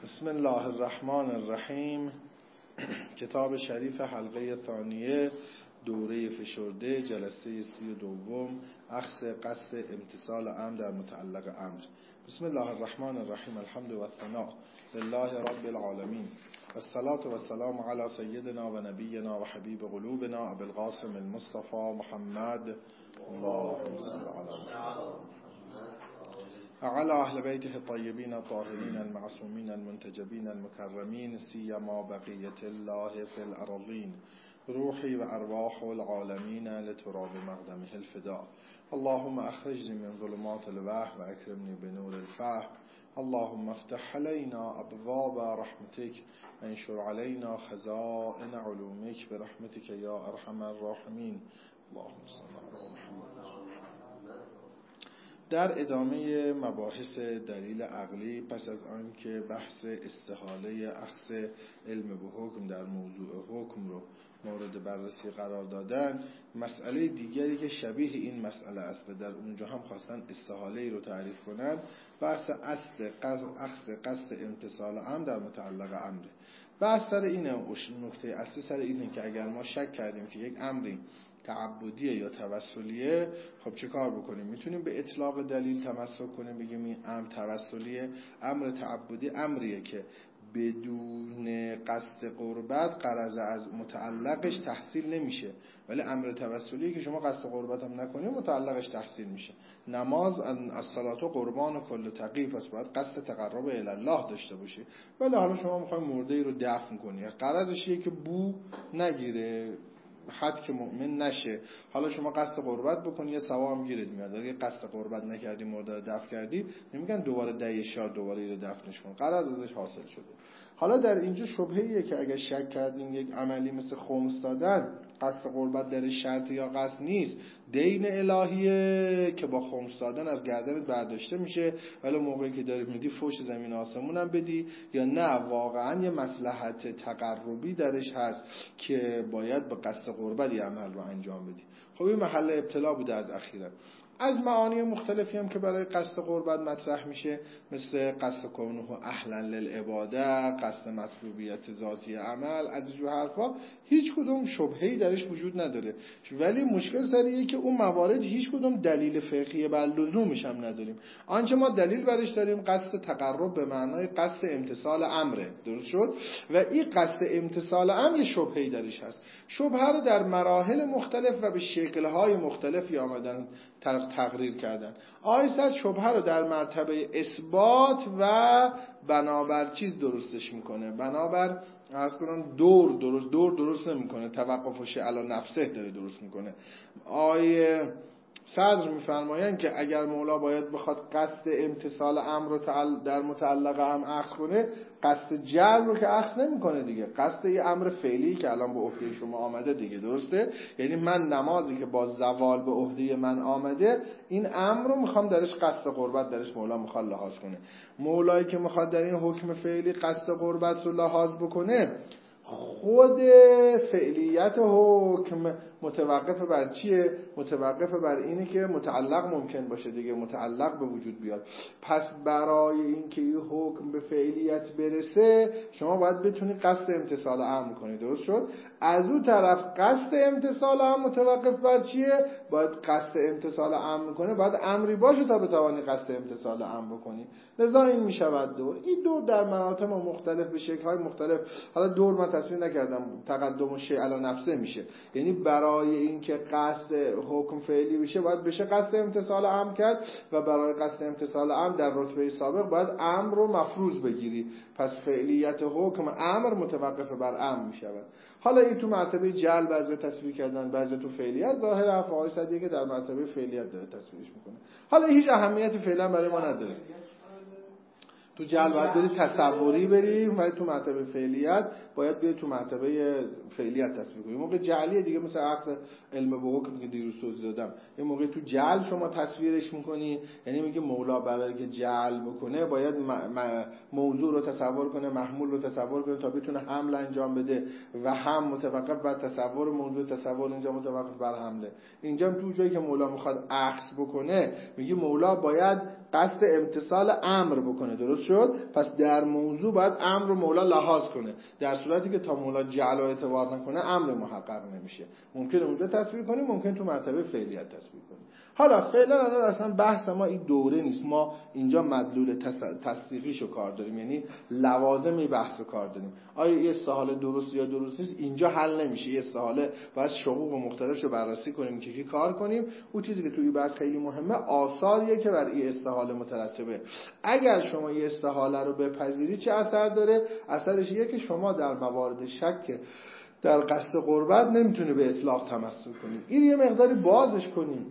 بسم الله الرحمن الرحیم. کتاب شریف حلقه ثانیه، دوره فشرده، جلسه 32، اخذ قصد امتثال امر در متعلق امر. بسم الله الرحمن الرحیم. الحمد و الثناء لله رب العالمین و الصلاة و السلام علی سیدنا و نبینا و حبیب قلوبنا ابی القاسم المصطفى محمد اللهم صل علی اهل بیته الطیبین الطاهرین المعصومین المنتجبین المکرمین سیما بقیة الله فی الارضین روحی و ارواح العالمین لتراب مقدمه الفداء. اللهم اخرجنی من ظلمات الوهم و اکرمنی بنور الفهم. اللهم افتح علينا ابواب رحمتك وانشر علينا خزائن علومك برحمتك یا ارحم الراحمین. اللهم صل علی محمد. در ادامه مباحث دلیل عقلی، پس از آن که بحث استحاله اخذ علم به حکم در موضوع حکم رو مورد بررسی قرار دادن، مسئله دیگری که شبیه این مسئله است و در اونجا هم خواستن استحاله رو تعریف کنن، بحث اخذ قصد امتثال امر در متعلق امره. بحث سر اینه، نکته اصلی سر اینه که اگر ما شک کردیم که یک امری تعبدیه یا توسلیه، خب چه کار بکنیم؟ میتونیم به اطلاق دلیل تمسک کنیم، بگیم این امر توسلیه. امر تعبدی امریه که بدون قصد قربت غرض از متعلقش تحصیل نمیشه، ولی امر توسلیه که شما قصد قربت هم نکنید متعلقش تحصیل میشه. نماز الصلاة قربان کل تقی، پس باید قصد تقرب الی الله داشته باشه. ولی حالا شما میخواید مرده رو دفن کنید، غرضش اینه که بو نگیره، حد که مؤمن نشه. حالا شما قصد قربت بکنی یه ثواب گیرت میاد. اگه قصد قربت نکردی مرده رو دفن کردی، نمیگن دوباره دایشار دوباره اینو دفنش کن، غرض ازش حاصل شده. حالا در اینجا شبهه‌ایه که اگه شک کردیم یک عملی مثل خمس دادن قصد قربت در شرط یا قصد نیست، دین الهیه که با خمس دادن از گردنت برداشته میشه، ولی موقعی که داری میدی فوش زمین آسمون هم بدی، یا نه واقعا یه مصلحت تقربی درش هست که باید به قصد قربت یه عمل رو انجام بدی. خب این محل ابتلا بوده از اخیرا. از معانی مختلفی هم که برای قصد قربت مطرح میشه، مثل قصد کونه اهلا للعباده، قصد مطلوبیت ذاتی عمل، از جو حرفا، هیچ کدوم شبهه‌ای درش وجود نداره. ولی مشکل سریه که اون موارد هیچ کدوم دلیل فقهی بر لزومش هم نداریم. آنچه ما دلیل برش داریم قصد تقرب به معنای قصد امتثال امره. درست شد؟ و این قصد امتثال امر یه شبهه‌ای درش هست. شبهه رو در مراحل مختلف و به شکل‌های مختلفی آمدن تقریر کردن. آیسد شبهه رو در مرتبه اثبات و بنابر چیز درستش میکنه، بنابر عرض کنم دور درست نمیکنه، توقفش علی نفسه داره درست میکنه. صدر میفرمایند که اگر مولا باید بخواد قصد امتثال امر رو در متعلق هم اخذ کنه، قصد جعل رو که اخذ نمیکنه دیگه، قصد یه امر فعلی که الان به عهده شما آمده دیگه. درسته؟ یعنی من نمازی که با زوال به عهده من آمده، این امر رو میخوام درش قصد قربت درش مولا میخواد لحاظ کنه. مولایی که میخواد در این حکم فعلی قصد قربت رو لحاظ بکنه، خود فعلیت حکم متوقف بر چیه؟ متوقف بر اینه که متعلق ممکن باشه دیگه، متعلق به وجود بیاد. پس برای اینکه این حکم به فعلیت برسه، شما باید بتونید قصد امتثال امر کنید. درست شد؟ از اون طرف قصد امتثال امر متوقف بر چیه؟ باید قصد امتثال امر کنه، باید امری باشه تا بتوانی قصد امتثال امر کنی. لذا این میشود دور. این دور در مراتب مختلف به شکل‌های مختلف. حالا دور من تصویر نکردم، تقدم شیء علی نفسه میشه. یعنی برای اینکه قصد حکم فعلی بشه باید بشه قصد امتثال امر کرد، و برای قصد امتثال امر در رتبه سابق باید امر رو مفروض بگیری. پس فعلیت حکم امر متوقف بر امر میشود. حالا این تو مرتبه جعل بعضی تصویر کردن، بعضی تو فعلیت. ظاهر افعال صدیه که در مرتبه فعلیت داره تصویرش میکنه. حالا هیچ اهمیتی فعلا برای ما نداره. تو جعل باید بری تصوری بری، ولی تو مرتبه فعلیت باید بری تو مرتبه فعلیت تصویر کنی. موقع جعلیه دیگه، مثل اخذ علم به حکم که دیروز توضیح دادم، یه موقع تو جعل شما تصویرش میکنی، یعنی میگه مولا برای که جعل بکنه باید موضوع رو تصور کنه، محمول رو تصور کنه تا بتونه حمل انجام بده، و هم متوقف بر تصور موضوع، تصور اینجا متوقف بر حمله. اینجا تو جایی که مولا میخواد اخذ بکنه، میگه مولا باید قصد امتثال امر بکنه. درست شد؟ پس در موضوع باید امر رو مولا لحاظ کنه، در صورتی که تا مولا جعل و اعتبار نکنه امر محقق نمیشه. ممکن اونجا تصویر کنیم، ممکن تو مرتبه فعلیت تصویر کنیم. حالا فعلا اصلا بحث ما این دوره نیست، ما اینجا مدلول تصدیقیشو کار داریم، یعنی لوازم بحث رو کار داریم. آیا این استحاله درست یا درست نیست اینجا حل نمیشه. این استحاله باید شقوق مختلفشو بررسی کنیم که کار کنیم. اون چیزی که توی بحث خیلی مهمه آثاریه که بر این استحاله مترتبه. اگر شما این استحاله رو بپذیری چه اثر داره؟ اثرش اینه که شما در موارد شک در قصد قربت نمیتونه به اطلاق تمسک کنید. این یه مقداری بازش کنیم.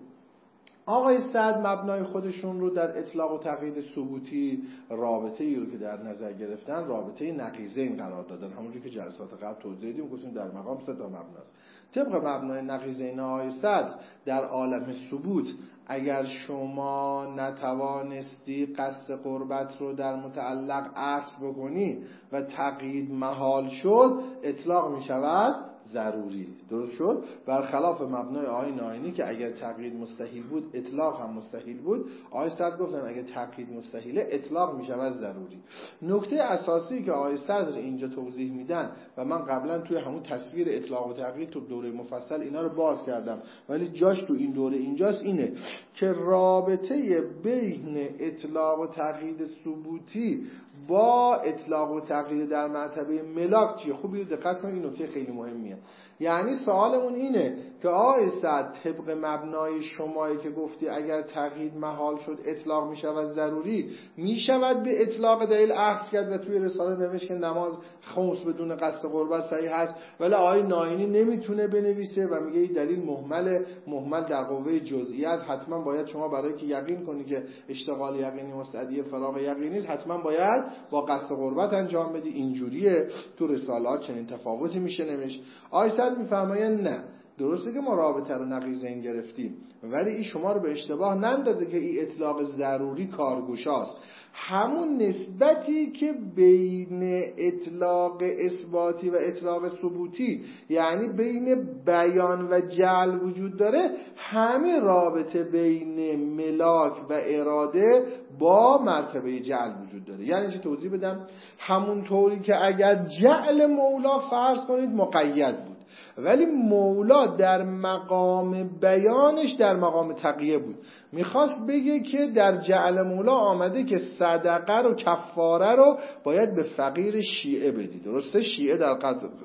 آقای سعد مبنای خودشون رو در اطلاق و تقیید ثبوتی رابطه ای رو که در نظر گرفتن رابطه نقیضین قرار دادن. همونجوری که جلسات قبل توضیح دادیم گفتیم در مقام 3 تا مبناست. طبق مبنای نقیضین آقای سعد در عالم ثبوت اگر شما نتوانستی قصد قربت رو در متعلق عکس بکنی و تقیید محال شد اطلاق می شود ضروری. درست شد؟ برخلاف مبنای آقای ناینی که اگر تقیید مستحیل بود اطلاق هم مستحیل بود، آقای صدر گفتن اگر تقیید مستحیله اطلاق می شود ضروری. نکته اساسی که آقای صدر اینجا توضیح میدن و من قبلا توی همون تصویر اطلاق و تقیید تو دوره مفصل اینا رو باز کردم ولی جاش تو این دوره اینجاست، اینه که رابطه بین اطلاق و تقیید ثبوتی با اطلاق و تقیید در مرتبه ملاک چیه؟ خوبی دقت کنید، این نکته خیلی مهمیه. یعنی سوالمون اینه که آقای سعد طبق مبنای شمایی که گفتی اگر تقیید محال شد اطلاق می شود ضروری، می شود به اطلاق دلیل اخذ کرد و توی رساله نوشت که نماز خمس بدون قصد قربت صحیح هست، ولی آقای ناینی نمیتونه بنویسه و میگه این دلیل مهمل در قوه جزئی است. حتما باید شما برای که یقین کنی که اشتغال یقینی مستدعی فراغ یقینی است حتما باید با قصد قربت انجام بدی. اینجوریه تو رسالات چنین تفاوتی میشه نوشت. آقای سعد میفرمایند نه، درسته که ما رابطه رو نقیضین گرفتیم ولی این شما رو به اشتباه نندازه که این اطلاق ضروری کارگوشاست. همون نسبتی که بین اطلاق اثباتی و اطلاق ثبوتی یعنی بین بیان و جعل وجود داره، همین رابطه بین ملاک و اراده با مرتبه جعل وجود داره. یعنی چه توضیح بدم؟ همون طوری که اگر جعل مولا فرض کنید مقید بود ولی مولا در مقام بیانش در مقام تقیه بود، میخواست بگه که در جعل مولا آمده که صدقه رو کفاره رو باید به فقیر شیعه بدی. درسته؟ شیعه در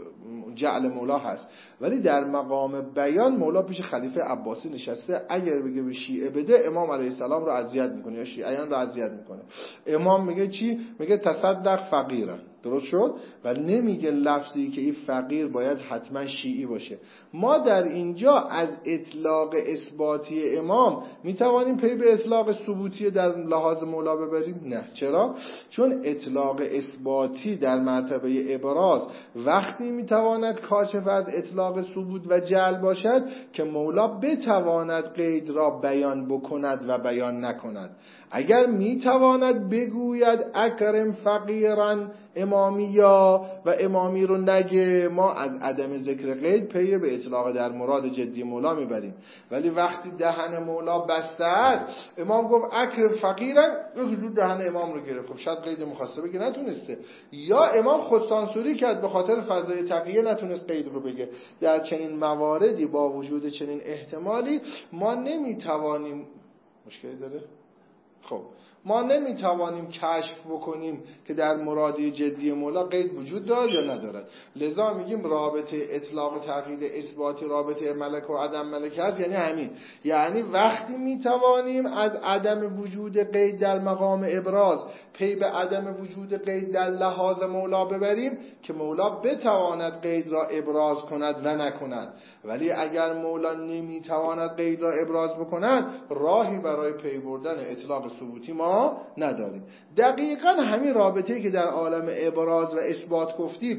جعل مولا هست ولی در مقام بیان مولا پیش خلیفه عباسی نشسته، اگر بگه به شیعه بده امام علیه السلام رو اذیت میکنه یا شیعیان رو اذیت میکنه. امام میگه چی؟ میگه تصدق فقیرن. درست شد؟ و نمیگه لفظی که این فقیر باید حتما شیعی باشه. ما در اینجا از اطلاق اثباتی امام میتوانیم پی به اطلاق ثبوتی در لحاظ مولا ببریم؟ نه. چرا؟ چون اطلاق اثباتی در مرتبه ابراز وقتی میتواند کاشف از اطلاق ثبوت و جعل باشد که مولا بتواند قید را بیان بکند و بیان نکند. اگر میتواند بگوید اکرم فقیرن امامیا و امامی رو نگه، ما از عدم ذکر قید پی به اطلاق در مراد جدی مولا میبریم. ولی وقتی دهن مولا بسته است، امام گفت اکرم فقیرن، حدود دهن امام رو گرفت. خب شاید قید مخاطبه بگه نتونسته، یا امام خودسانسوری کرد به خاطر فضای تقیه نتونست قید رو بگه. در چنین مواردی با وجود چنین احتمالی ما نمیتوانیم، مشکلی داره؟ خب ما نمیتوانیم کشف بکنیم که در مرادی جدی مولا قید وجود دارد یا ندارد. لذا میگیم رابطه اطلاق و تقیید اثباتی رابطه ملک و عدم ملک هست. یعنی همین، یعنی وقتی میتوانیم از عدم وجود قید در مقام ابراز پی به عدم وجود قید در لحاظ مولا ببریم که مولا بتواند قید را ابراز کند و نکند. ولی اگر مولا نمیتواند قید را ابراز بکند، راهی برای پی بردن اطلاق ثبوتی ما نداریم. دقیقاً همین رابطه‌ای که در عالم ابراز و اثبات گفتیم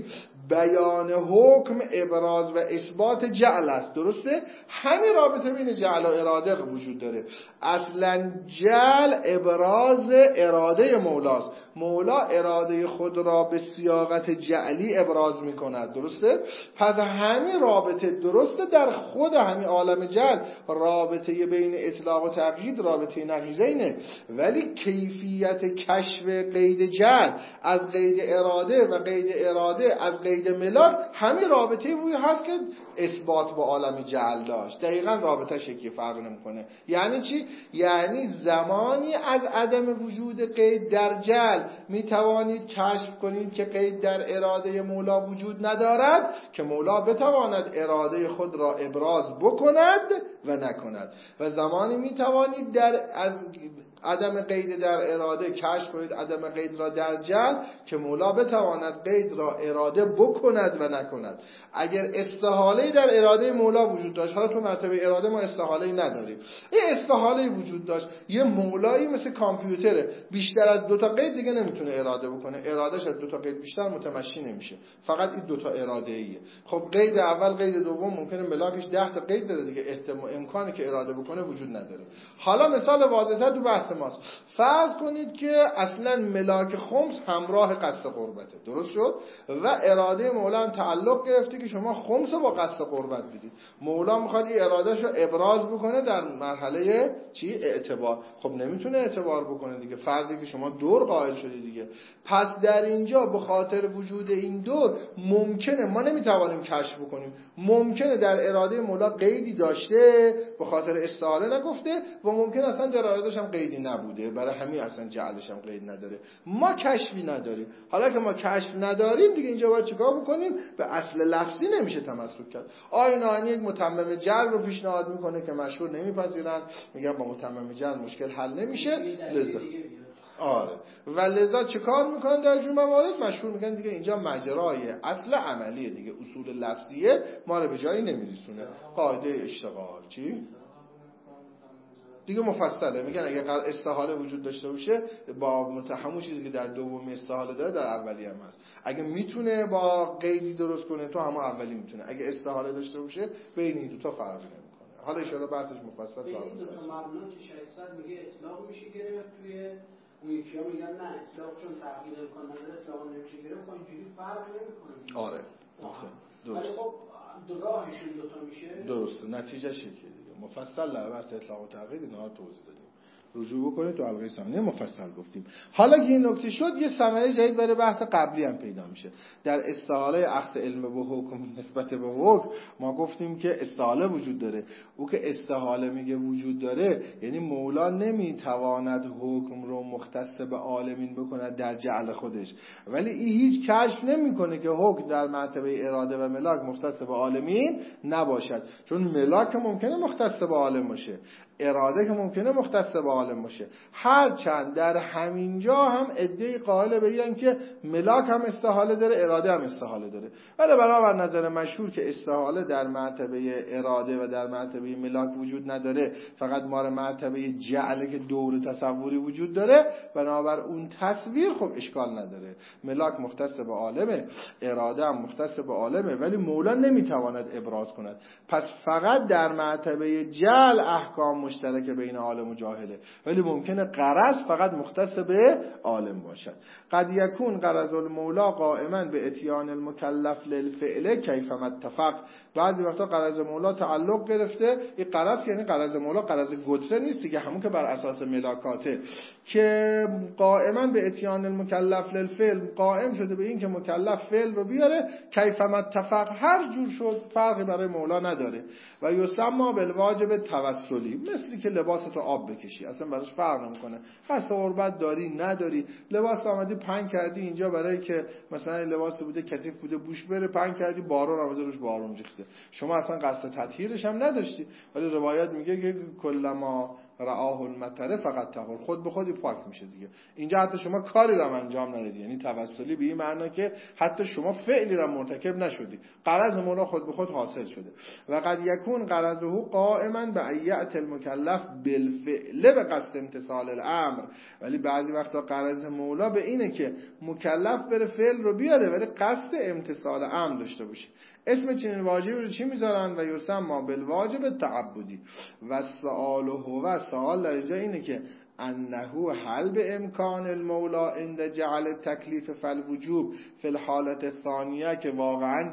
بیان حکم ابراز و اثبات جعل است. درسته؟ همین رابطه بین جعل و اراده وجود داره. اصلا جعل ابراز اراده مولاست. مولا اراده خود را به صیاغت جعلی ابراز میکند. درسته؟ پس همین رابطه درسته در خود همین عالم جعل رابطه بین اطلاق و تقیید رابطه نقیضینه، ولی کیفیت کشف قید جعل از قید اراده و قید اراده از قید ملاک همین رابطه بود هست که اثبات با عالم جعل داشت. دقیقاً رابطه یکی فرق نمیکنه. یعنی چی؟ یعنی زمانی از عدم وجود قید در جعل می توانید کشف کنید که قید در اراده مولا وجود ندارد که مولا بتواند اراده خود را ابراز بکند و نکند، و زمانی می توانید از عدم قید در اراده کشف کنید عدم قید را در جعل که مولا بتواند قید را اراده بکند و نکند. اگر استحاله در اراده مولا وجود داشت، حالا تو مرتبه اراده ما استحاله نداریم، این استحاله وجود داشت، یه مولایی مثل کامپیوتره بیشتر از 2 تا قید دیگه نمیتونه اراده بکنه، ارادهش از 2 تا قید بیشتر متمشی نمیشه، فقط این 2 تا اراده ایه. خب قید اول قید دوم ممکنه ملاکش 10 تا قید داره دیگه، امکانی که اراده بکنه وجود نداره. حالا مثال واضح‌تر تو بحث ماست. فرض کنید که اصلا ملاک خمس همراه قصد قربته، درست شد؟ و اراده مولا هم تعلق گرفته که شما خمس رو با قصد قربت بدید. مولا میخواد این ارادهش رو ابراز بکنه در مرحله چی؟ اعتبار. خب نمیتونه اعتبار بکنه دیگه، فرضی که شما دور قائل شدید دیگه. پس در اینجا به خاطر وجود این دور ممکنه ما نمیتوانیم کشف بکنیم، ممکنه در اراده مولا قیدی داشته به خاطر استحاله نگفته و ممکنه اصلا در ارادهش هم قیدی نبوده، برای همین اصلا جعلش هم قید نداره. ما کشفی نداریم. حالا که ما کشف نداریم دیگه اینجا باید چیکار بکنیم؟ به اصل لفظی نمیشه تمسک کرد. آینه یک متمم جعل رو پیشنهاد میکنه که مشهور نمیپذیرن، میگن با متمم جعل مشکل حل نمیشه، لذا آره و لذا چه کار میکنن در جور موارد؟ مشهور میگن دیگه اینجا مجرای اصل عملیه دیگه، اصول لفظیه ما رو به جایی نمیرسونه. قاعده اشتغال چی؟ دیگه مفصله، میگن اگه استحاله وجود داشته باشه با همون چیزی که در دومی استحاله داره در اولی هم هست. اگه میتونه با قیدی درست کنه تو همون اولی میتونه، اگه استحاله داشته باشه بین این دو تا فرقی نمیکنه. حالا ان شاءالله بحثش مفصل بین این دو تا مبنا که 600 میگه اطلاق میشه گرفت، توی اون یکی‌ها میگن نه اطلاق چون تغییر امکان نداره اطلاق نمیشه گرفت، خب اینجوری فرق نمیکنه. آره درست. ولی خب راهشون دو تا میشه. درسته، نتیجه شکلی دیگه مفصل در بحث اطلاق و تغییر اینا رو توضیح دادیم. رجوع بکنید تو حلقه ثانیه مفصل گفتیم. حالا که این نکته شد یه ثمره جدید برای بحث قبلی هم پیدا میشه. در استحاله اخذ علم به حکم نسبت به حکم ما گفتیم که استحاله وجود داره. او که استحاله میگه وجود داره یعنی مولا نمیتواند حکم رو مختص به عالمین بکند در جعل خودش، ولی این هیچ کشف نمیکنه که حکم در مرتبه اراده و ملاک مختص به عالمین نباشد، چون ملاک ممکنه مختص به عالم باشه، اراده که ممکنه مختص به عالم باشه. هرچند در همینجا هم عده‌ای قائل به این که ملاک هم استحاله داره، اراده هم استحاله داره، ولی برابر نظر مشهور که استحاله در مرتبه اراده و در مرتبه ملاک وجود نداره، فقط مار مرتبه جعله که دور تصوری وجود داره، بنابر اون تصویر خب اشکال نداره. ملاک مختص به عالمه، اراده هم مختص به عالمه، ولی مولا نمیتواند ابراز کند. پس فقط در مرتبه جعل احکام مشترک بین عالم و جاهله، ولی ممکنه غرض فقط مختص به عالم باشد. قد یکون غرض المولا قائما به اتیان المکلف للفعل کیفما اتفق. بعضی وقتا غرض مولا تعلق گرفته، این غرض یعنی غرض مولا غرض قدسه نیست دیگه، همون که بر اساس ملاکاته، که قائما به اتیان المکلف للفعل قائم شده به این که مکلف فعل رو بیاره، کیفما اتفق هر جور شد فرقی برای مولا نداره. و یسمى بالواجب توسلی، مثلی که لباس تو آب بکشی اصلا براش فرق نمیکنه، قصد قربت داری نداری، لباس آمدی پهن کردی اینجا برای که مثلا لباس بوده کثیف بوده بوش بره، پهن کردی بارون آمده روش بارون ریخته، شما اصلا قصد تطهیرش هم نداشتی، ولی روایت میگه که کلما رآه المطر فقط طهور، خود به خودی پاک میشه دیگه. اینجا حتی شما کاری را انجام ندید، یعنی توسلی به این معنا که حتی شما فعلی را مرتکب نشدی، غرض مولا خود به خود حاصل شده. و قد یکون غرضه قائما بعیت المکلف بالفعل به قصد امتثال الامر، ولی بعضی وقتا غرض مولا به اینه که مکلف بره فعل رو بیاره ولی قصد امتثال امر داشته باشه. اسم چنین واجبی رو چی میذارن؟ و یسمى بالواجب تعبدی. و سؤال هو، سوال در اینجا اینه که انه هل به امکان المولا عند جعل تکلیف فالوجوب فی الحالت الثانیه، که واقعا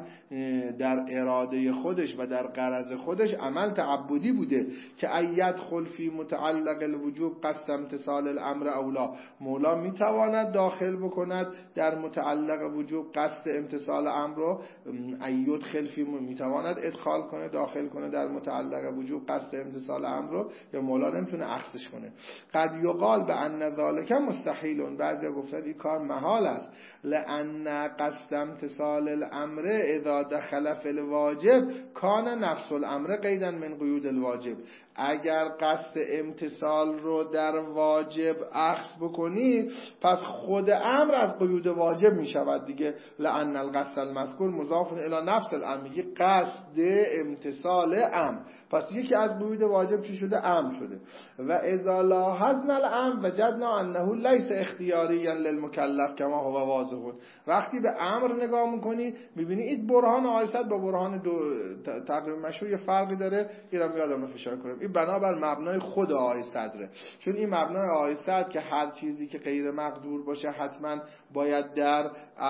در اراده خودش و در غرض خودش عمل تعبدی بوده که ایت خلفی متعلق الوجوب قصد امتثال الامر اولا، مولا میتواند داخل بکند در متعلق وجوب قصد امتثال امر رو، ایت خلفی میتواند ادخال کنه داخل کنه در متعلق وجوب قصد امتثال امر رو، یا مولا نمیتونه عکسش کنه. قد یقال به ان ذلک مستحیل، بعضی گفتن این کار محال است، لان قصد امتثال الامر اذا دخل فی الواجب کان نفس الامر قیدا من قیود الواجب. اگر قصد امتثال رو در واجب اخذ بکنی پس خود امر از قیود واجب می شود دیگه. لان القصد المذکور مضاف الی نفس الامر، یه قصد امتثال امر، پس یکی از قیود واجب چی شده؟ امر شده. و اذا لاحظنا الامر وجدنا انه لیس اختیاریا للمکلف کما هو واضح. وقتی به امر نگاه میکنی میبینی این برهان آیه با برهان تقریبا مشهور یه فرقی داره، اینم یادم رو فشار کنم، این بنابر مبنای خود آیه صدره، چون این مبنای آیه صد که هر چیزی که غیر مقدور باشه حتما باید در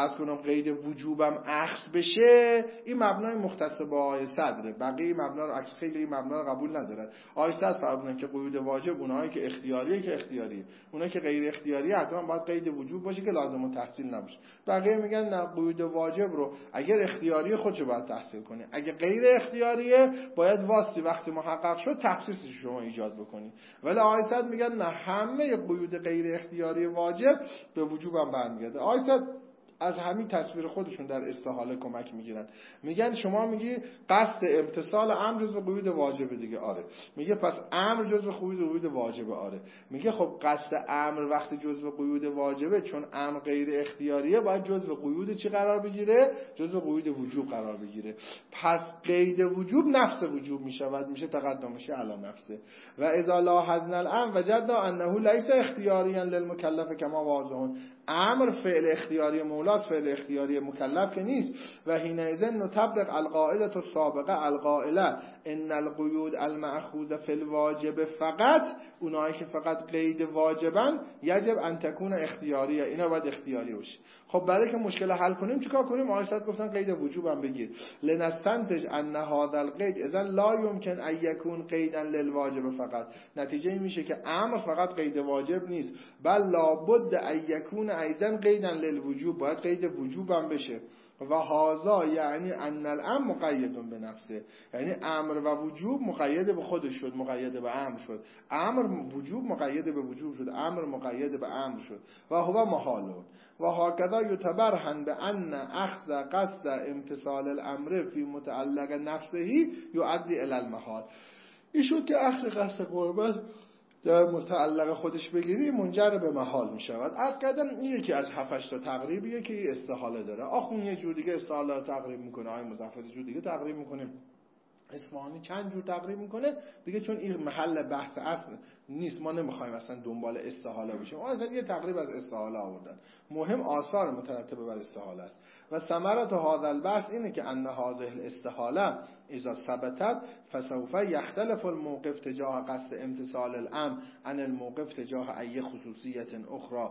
قید وجوبم اخذ بشه، این مبنای مختص با آیه صدره، بقیه مبنا رو عکس خیلی این مبنا رو قبول ندارن. آیه صد فرمودن که قید واجب اونایی که اختیاریه، اونایی که غیر اختیاریه حتما باید قید وجوب باشه که لازم التحصیل نباشه. بقیه میگن نه، قید واجب رو اگر اختیاری خودشو باید تحصیل کنی، اگه غیر اختیاریه باید واسطی وقتی محقق شد تخصیصش شما ایجاد بکنی. ولی آیه صد میگن نه، همه قید غیر اختیاری واجب به وجوب هم برمیگرده. آیه صد از همین تصویر خودشون در استحاله کمک میگیرن، میگن شما میگی قصد امتثال امر جزو قیود واجبه دیگه، آره. میگه پس امر جزو قیود واجبه، آره. میگه خب قصد امر وقتی جزو قیود واجبه، چون امر غیر اختیاریه باید جزو قیود چی قرار بگیره؟ جزو قیود وجوب قرار بگیره. پس قید وجوب نفس وجوب میشود، میشه تقدمش علی نفسه. و اذا لاحظنا الامر وجدنا انه لیس اختیاریا للمکلف کما واضح. امر فعل اختیاری مولاست، فعل اختیاری مکلف که نیست. و حینئذ نطبق القاعده السابقه القائله ان القیود المأخوذه فی الواجب فقط، اونایی که فقط قید واجبن یجب ان تکون اختیاریه، اینا باید اختیاری باشه. خب برای که مشکل حل کنیم چیکار کنیم؟ آیات گفتن قید وجوب هم بگیر، لنستنتج ان هذا القید اذا لا يمكن ان يكون قیدا للواجب فقط. نتیجه این میشه که امر فقط قید واجب نیست، بل لابد ان يكون ایضا قیدا للوجوب، باید قید وجوب هم بشه. و هذا یعنی ان الامر مقید به نفسه، یعنی امر و وجوب مقید به خودش شد، مقید به امر شد. امر وجوب مقید به وجوب شد، امر مقید به امر شد. و هو محال. و هکذا یتبرهن به ان اخذ قصد امتثال الامر فی متعلق نفسه یؤدی الی المحال. این شد که اخذ قصد قربت در متعلق خودش بگیری منجر به محال می شود. از قدم این یکی از 7-8 تا تقریبیه که این استحاله داره. آخون یه جور دیگه استحاله رو تقریب میکنه، آقای مظفر جور دیگه تقریب میکنه، اصفهانی چند جور تقریب میکنه دیگه، چون این محل بحث اصل نیست، ما نمیخوایم اصلا دنبال استحاله بشیم. اصلا یه تقریب از استحاله آوردن، مهم آثار مترتبه بر استحاله است. و ثمرت هذا البحث اینه که ان هذه الاستحاله اذا ثبتت فسوف يختلف الموقف تجاه قصد امتثال الامر عن الموقف تجاه ای خصوصیت اخرى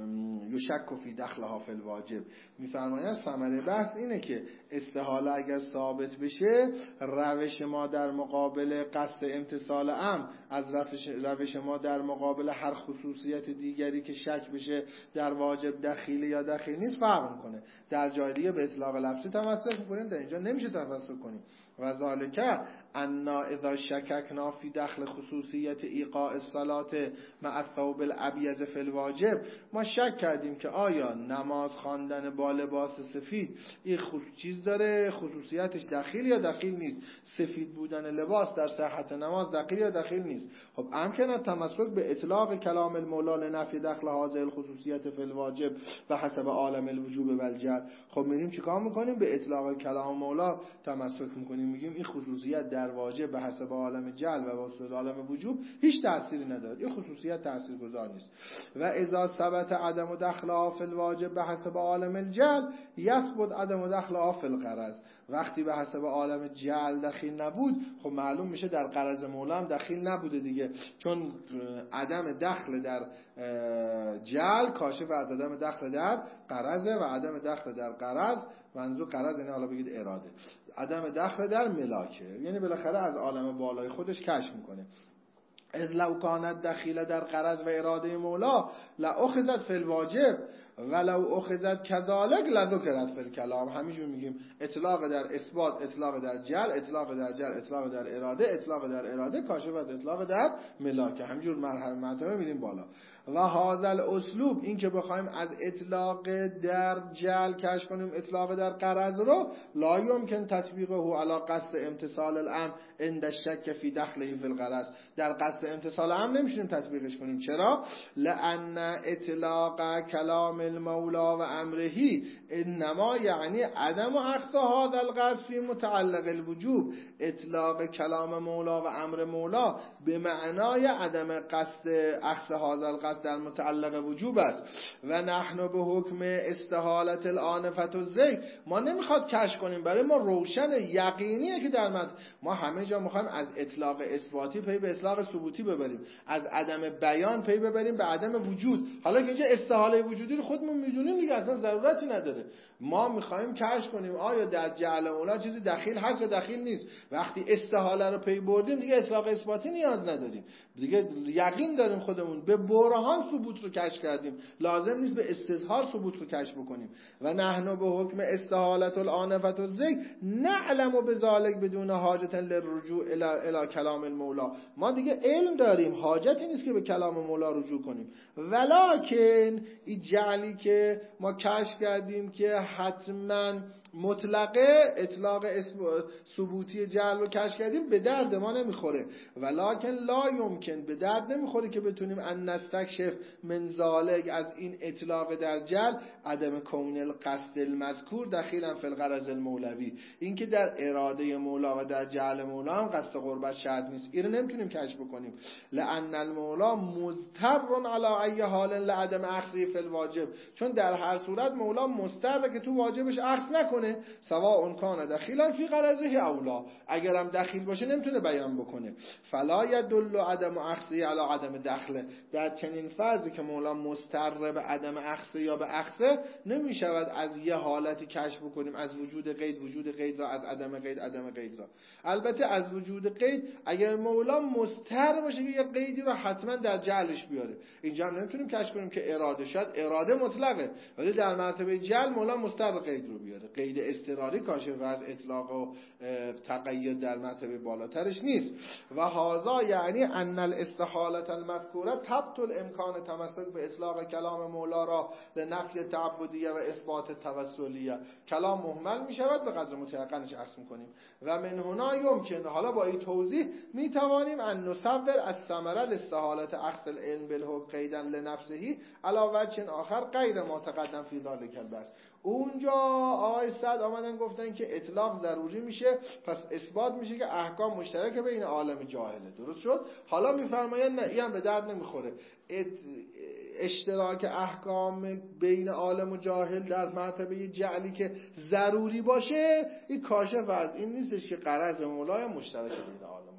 یشک فی دخلها فی الواجب. میفرمایند ثمره بحث اینه که استحاله اگر ثابت بشه، روش ما در مقابل قصد امتثال امر از روش ما در مقابل هر خصوصیت دیگری که شک بشه در واجب دخیل یا دخیل نیست فرق میکنه. در جای دیگه به اطلاق لفظی تمسک میکنیم، در اینجا نمیشه تمسک کنیم. و ذالک انا اذا شککنا فی دخل خصوصیت ایقاع الصلاة مع الثوب الابیض فی الواجب، ما شک کردیم که آیا نماز خواندن با لباس سفید این چیز داره، خصوصیتش دخیل یا دخیل نیست، سفید بودن لباس در صحت نماز دخیل یا دخیل نیست. خب امکن تمسک به اطلاق کلام المولا لنفی دخل هذه الخصوصیت فی الواجب و حسب عالم الوجوب و الجل. خب میریم چیکار میکنیم؟ به اطلاق کلام مولا تمسک میکنیم، میگیم این خصوصیت در واجب به حسب عالم جل و واسط عالم وجوب هیچ تأثیری نداره، این خصوصیت تاثیرگذار نیست. و اذا ثبت عدم دخلها فی الواجب به حسب عالم الجل یثبت عدم دخلها فی الغرض. وقتی به حسب عالم جل دخیل نبود، خب معلوم میشه در غرض مولا هم دخیل نبوده دیگه، چون عدم دخل در جل کاشف از عدم دخل در غرض و عدم دخل در غرض، منظور غرض یعنی حالا بگید اراده، عدم دخل در ملاکه، یعنی بالاخره از عالم بالای خودش کشف میکنه. از لو کانت دخیله در غرض و اراده مولا لاخذت فی الواجب ولو اخذت کذالک لذکرت فی الکلام. همینجور میگیم اطلاق در اثبات، اطلاق در جل، اطلاق در جل، اطلاق در اراده، اطلاق در اراده کاشف از اطلاق در ملاکه، همینجور مرتبه میریم بالا. و هذا الاسلوب، این که بخوایم از اطلاق در جل کشف کنیم اطلاق در غرض رو، لا یمکن تطبیقه علی قصد امتثال الامر عند الشک فی دخله فی الغرض. در قصد امتثال امر نمیشونیم تطبیقش کنیم. چرا؟ لان اطلاق کلام المولا و امره انما یعنی عدم اخذ هذا القصد فی متعلق الوجوب. اطلاق کلام مولا و امر مولا به معنای عدم قصد اخذ هذا القصد در متعلق وجوب است. و نحن به حکم استحالت الانفت الزی، ما نمیخواد کشف کنیم، برای ما روشن یقینیه که در متن ما همه جا میخوایم از اطلاق اثباتی پی به اطلاق ثبوتی ببریم، از عدم بیان پی ببریم به عدم وجود. حالا که اینجا استحاله وجودی رو خودمون میدونیم دیگه، اصلا ضرورتی نداره. ما میخوایم کشف کنیم آیا در جعل اولا چیزی دخیل هست یا دخیل نیست. وقتی استحاله رو پی بردیم دیگه اطلاق اثباتی نیاز نداریم دیگه، یقین داریم خودمون، به برهان ثبوت رو کشف کردیم، لازم نیست به استظهار ثبوت رو کشف بکنیم. و نحن به حکم استحالت الانفت الزی نعلم بذلک بدون حاجت للرجوع الی کلام المولا. ما دیگه علم داریم، حاجتی نیست که به کلام مولا رجوع کنیم. ولکن این جعلی که ما کشف کردیم که حتما مطلقه اطلاق ثبوتی جعل رو کشف کردیم، به درد ما نمیخوره. ولکن لا یمکن، به درد نمیخوره که بتونیم ان نستکشف من ذالک، از این اطلاق در جعل، عدم کون القصد المذکور دخیلا فی الغرض المولوی، این که در اراده مولا و در جعل مولا هم قصد قربت شرط نیست، این رو نمیتونیم کشف بکنیم. لان المولا مضطر علی ای حال لعدم اخذی فی الواجب، چون در هر صورت مولا مضطره که تو واجبش اخذ نکنه، سواء کان دخیلا فی غرضه اولا، اگرم دخیل باشه نمیتونه بیان بکنه. فلا یدل عدم اخذی علی عدم دخله، در چنین فرضی که مولا مضطر به عدم اخذ یا به اخذ، نمیشود از یه حالتی کشف بکنیم از وجود قید را، از عدم قید را. البته از وجود قید اگر مولا مضطر باشه که یه قیدی رو حتما در جعلش بیاره، اینجا هم نمیتونیم کشف کنیم که اراده، شاید اراده مطلقه ولی در مرتبه جعل مولا مضطر قید رو بیاره، قید اضطراری کاشف از اطلاق و تقید در مرتبه بالاترش نیست. و هذا یعنی ان الاستحاله المذکوره تبطل امکان تمسک به اطلاق کلام مولا را لنفی تعبدیه و اثبات توسلیه. کلام مهمل می شود، به قدر متيقنش عکس میکنیم. و من هنا یمکن، حالا با این توضیح می توانیم ان نصور از ثمره الاستحاله اخذ العلم بالحکم قیدا لنفسه علاوه وجه آخر غیر ما تقدم فی ذلک البحث. اونجا آقای سعد آمدن گفتن که اطلاق ضروری میشه، پس اثبات میشه که احکام مشترک بین عالم جاهله. درست شد؟ حالا میفرمایند نه، این هم به درد نمیخوره. اشتراک احکام بین عالم و جاهل در مرتبه جعلی که ضروری باشه، این کاشف از این نیستش که غرض مولای مشترک بین عالم و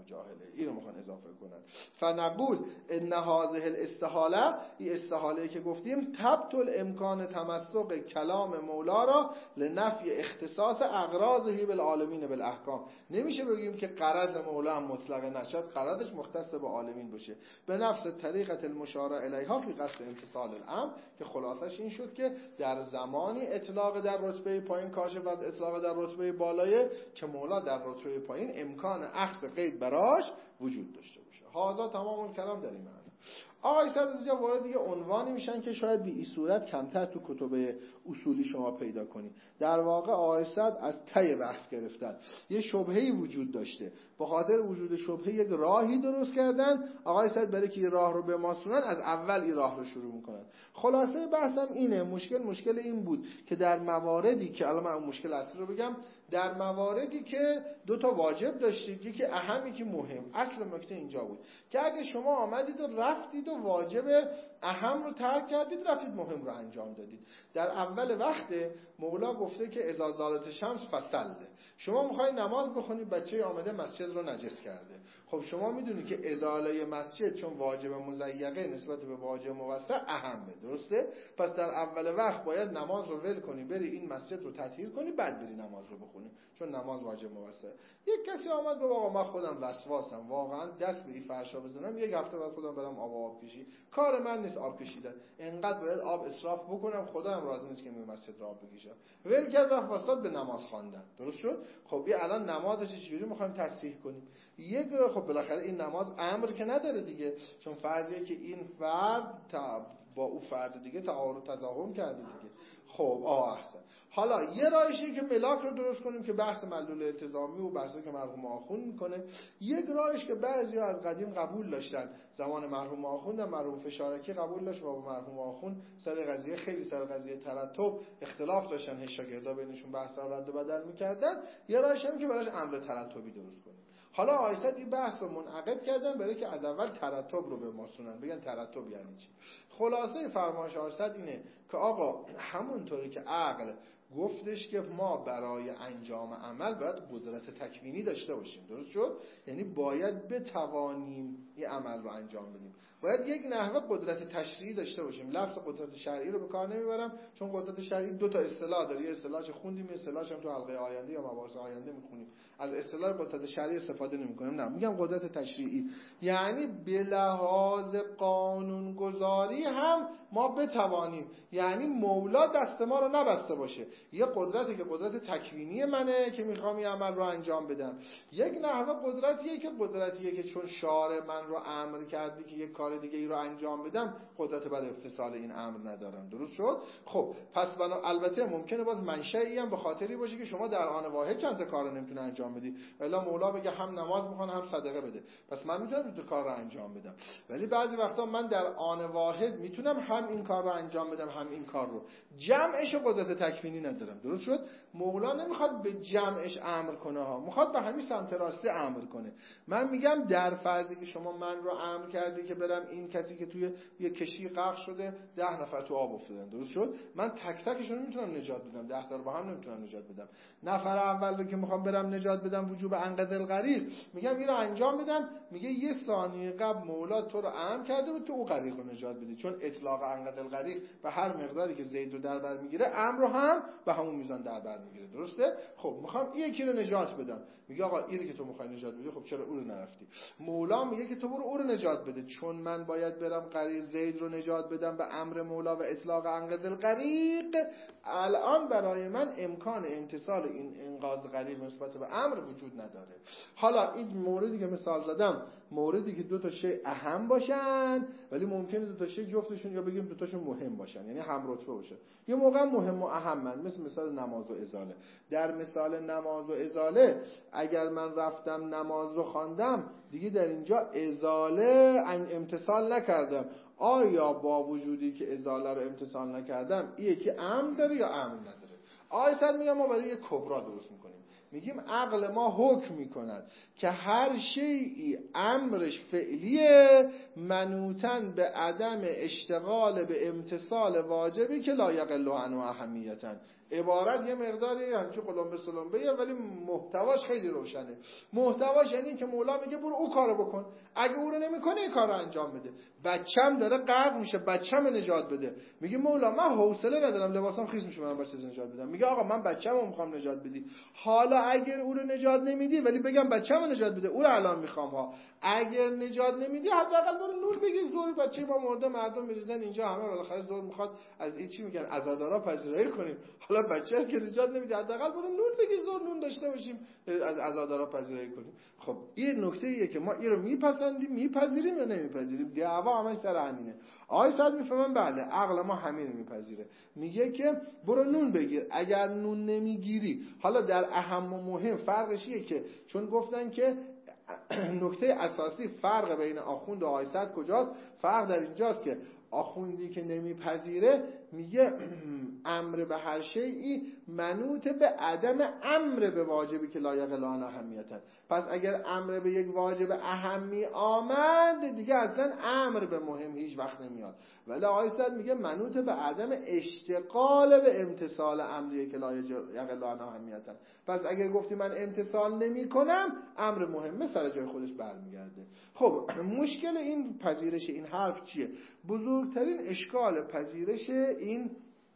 جاهله. اینو میخوان اضافه کنن. فنقول ان هذه الاستحاله، این استحاله که گفتیم، تبطل امکان تمسک کلام مولا را لنفی اختصاص اغراضه بالعالمین بالاحکام. نمیشه بگیم که غرض مولا هم مطلق نشد، غرضش مختص به عالمین باشه. به نفس طریقت المشار الیها فی قصد امتثال الامر، که خلاصش این شد که در زمانی اطلاق در رتبه پایین کاشف از اطلاق در رتبه بالایه که مولا در رتبه پایین امکان اخذ قید براش وجود داشته باشه. هذا تمام کلام در این معنی. آقای سعد اینجا وارد یه عنوانی میشن که شاید به این صورت کمتر تو کتب اصولی شما پیدا کنید. در واقع آقای سعد از ته بحث گرفتن. یه شبهه‌ای وجود داشته، به خاطر وجود شبهه یک راهی درست کردن. آقای سعد برای که این راه رو بماسونن از اول این راه رو شروع میکنن. خلاصه بحثم اینه، مشکل این بود که در مواردی که الان من مشکل اصلی رو بگم، در مواردی که دو تا واجب داشتید، یکی اهم یکی مهم. اصل نکته اینجا بود که اگه شما آمدید و رفتید و واجب اهم رو ترک کردید، رفتید مهم رو انجام دادید. در اول وقت مولا گفته که اذا زالت شمس فصله، شما میخوای نماز بخونید، بچه آمده مسجد رو نجس کرده. خب شما میدونید که ازاله مسجد چون واجب مضیقه نسبت به واجب موسع اهمه، درسته؟ پس در اول وقت باید نماز رو ول کنی، بری این مسجد رو تطهیر کنی، بعد بری نماز رو بخونی، چون نماز واجب موسع. یک کسی آمد گفت آقا من خودم وسواسم، واقعا دست به این فرشا بزنم، یک هفته بعد خودم برم آب کشی، کار من نیست آب کشیدن، انقدر باید آب اسراف بکنم، خدا هم راضی نیست که من مسجد رو آب بکشم. ول کرد رفت واسط به نماز خواندن. درست شد؟ خب این الان نمازش چجوری می‌خوایم تصحیح کنیم؟ یک خب بالاخره این نماز امر که نداره دیگه، چون فرضیه که این فرد با او فرد دیگه تعارض تضاهم کرده دیگه. خب احسن. حالا یه راهشه که ملاک رو درست کنیم که بحث معلول التزامی و بحثی که مرحوم آخوند میکنه. یک راهش که بعضیا از قدیم قبول داشتن، زمان مرحوم آخوند هم مرحوم فشارکی قبول داشت و با مرحوم آخوند سر قضیه خیلی سر قضیه ترتب اختلاف داشتن، شاگردا بینشون بحث را رد و بدل میکردن. یه راهش هم که براش امر ترتبی درست کنیم. حالا آیسد این بحث رو منعقد کردن برای که از اول ترتب رو بماسونن، بگن ترتب یعنی چی. خلاصه فرمایش آیسد اینه که آقا همونطوری که عقل گفتش که ما برای انجام عمل باید قدرت تکوینی داشته باشیم، درست شد؟ یعنی باید بتوانیم این عمل رو انجام بدیم. باید یک نحوه قدرت تشریعی داشته باشیم. لفظ قدرت شرعی رو به کار نمیبرم چون قدرت شرعی دو تا اصطلاح داره، یه اصطلاحش خوندیم، اصطلاحش هم تو حلقه آینده یا مباحث آینده میخونیم. از اصطلاح قدرت شرعی استفاده نمیکنیم، نه میگم قدرت تشریعی، یعنی به لحاظ قانون گذاری هم ما بتوانیم، یعنی مولا دست ما رو نبسته باشه. یه قدرتی که قدرت تکوینی منه که میخوام این عمل رو انجام بدم، یک نحوه قدرتیه که قدرتیه که چون شارع من رو امر کردی که یک کار دیگه ای رو انجام بدم، قدرت برای امتثال این امر ندارم. درست شد؟ خب پس البته ممکنه باز منشأی هم به خاطری باشه که شما در آن واحد چند تا کارو نمیتونه انجام بدی، ولی مولا بگه هم نماز میخوام هم صدقه بده، پس من میتونم دو کار رو انجام بدم. ولی بعضی وقتا من در آن واحد میتونم هم این کار رو انجام بدم هم این کار رو، جمعش قدرت تکوینی ندارم. درست شد؟ مولا نمیخواد به جمعش امر کنه ها، میخواد به همین سمت راستی امر کنه. من میگم در فرضی که شما من رو امر کردی که برم این کسی که توی یه کشتی غرق شده 10 نفر تو آب افتادن، درست شد؟ من تک تکشون میتونم نجات بدم، 10 تا رو با هم نمیتونم نجات بدم. نفر اول رو که میخوام برم نجات بدم وجوب انقذ الغریق، میگم این رو انجام بدم، میگه یه ثانیه قبل مولا تو رو امر کرده بود تو او غریق رو نجات بدی، چون اطلاق انقذ الغریق به هر مقداری که زید رو در بر میگیره امر رو هم به همون میزان در بر میگیره. درسته؟ خب میخوام این یکی رو نجات بدم، میگه آقا اینی که تو میخوای نجات بدی، خب چرا او رو نرفتی؟ مولا میگه که تو برو او رو نجات بده، چون من باید برم غریق زید رو نجات بدم به امر مولا و اطلاق انقذ الغریق، الان برای من امکان امتثال این انقاذ غریق نسبت به امر وجود نداره. حالا این موردی که مثال زدم، موردی که دو تا شی اهم باشن ولی ممکنه دو تا شی جفتشون یا بگیم دو تاشون مهم باشن، یعنی هم رتبه باشن. یه موقع مهم و اهمن، مثال نماز و ازاله. در مثال نماز و ازاله اگر من رفتم نماز رو خواندم، دیگه در اینجا ازاله امتثال نکردم، آیا با وجودی که ازاله رو امتثال نکردم این یکی امر داره یا امر نداره؟ آیه میگه ما برای یک کبرا درست میکنیم، میگیم عقل ما حکم میکند که هر شیئی امرش فعلیه منوطن به عدم اشتغال به امتثال واجبی که لا یقل عنه اهمیتا. عبارت یه مقداری همچون قلمبه سلمبه ولی محتواش خیلی روشنه. محتواش یعنی که مولا میگه برو او کارو بکن، اگه او رو نمیکنه این کارو انجام بده. بچم داره غرق میشه، بچم نجات بده، میگه مولا من حوصله ندارم لباسام خیس میشه من بچه‌ز نجات بدم. میگه آقا من بچه‌مو میخوام نجات بدی، حالا اگر او رو نجات نمیدی ولی بگم بچه‌مو نجات بده، او رو الان میخوام ها، اگر نجات نمیدی حداقل برو نور بگیر، زوری بچه با مرده مردم میریزن اینجا همه بالاخره زور میخواد از این چی میگن عزادارا پذیرایی کنیم، حالا بچه که نجات نمیدی حداقل برو نور بگیر زور نون داشته باشیم از عزادارا پذیرایی کنیم. خب این نکته ایه که ما این رو میپذیریم یا نمیپذیریم، دعوا همش سر همینه. آقای سعد میفهمن بله عقل ما همین میپذیره، میگه که برو نون بگیر، اگر نون نمیگیری، حالا در اهم و مهم فرقش اینه که چون گفتن که نکته اساسی فرق بین آخوند و آقای سعد کجاست؟ فرق در اینجاست که آخوندی که نمیپذیره میگه امر به هر شیئی منوط به عدم امر به واجبی که لا یقل عنه اهمیتا. پس اگر امر به یک واجب اهمی آمد دیگه اصلا امر به مهم هیچ وقت نمیاد. ولی آقای سعد میگه منوط به عدم اشتغال به امتثال امری که لا یقل عنه اهمیتا. پس اگر گفتی من امتثال نمی کنم امر مهمه سر جای خودش برمیگرده. خب مشکل این پذیرش این حرف چیه؟ بزرگترین اشکال پذیرش این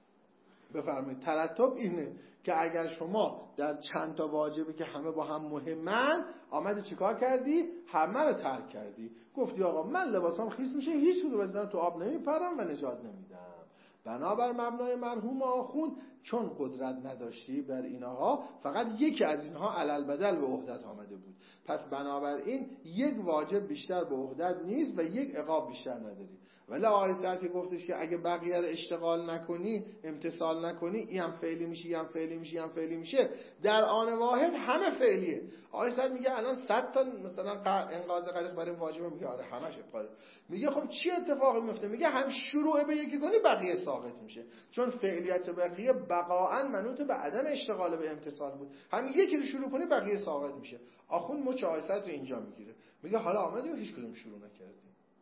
بفرمایید ترتب اینه که اگر شما در چند تا واجبی که همه با هم مهمن آمدی چیکار کردی؟ همه رو ترک کردی، گفتی آقا من لباسام خیس میشه هیچ کدوم از اینا تو آب نمیپرم و نجات نمیدم. بنابر مبنای مرحوم آخوند چون قدرت نداشتی بر اینها، فقط یکی از اینها علل بدل به عهدت آمده بود، پس بنابراین یک واجب بیشتر به عهدت نیست و یک عقاب بیشتر نداری. ولی آقای سعدی گفتش که اگه بقیه رو اشتغال نکنی، امتثال نکنی، این هم فعلی میشه، این هم فعلی میشه، این هم فعلی میشه، در آن واحد همه فعلیه. آقای سعدی میگه الان 100 تا مثلا انقاذ غریق برای واجبه، میگه آره همش افعال. میگه خب چی اتفاقی میفته؟ میگه هم شروع به یکی کنی بقیه ساقط میشه، چون فعلیت بقیه بقاء منوط به عدم اشتغال به امتثال بود، هم یکی رو شروع کنی بقیه ساقط میشه. آخوند مچ آقای سعدی اینجا میگیره، میگه حالا آمدی و هیچ کدوم شروع نکردی،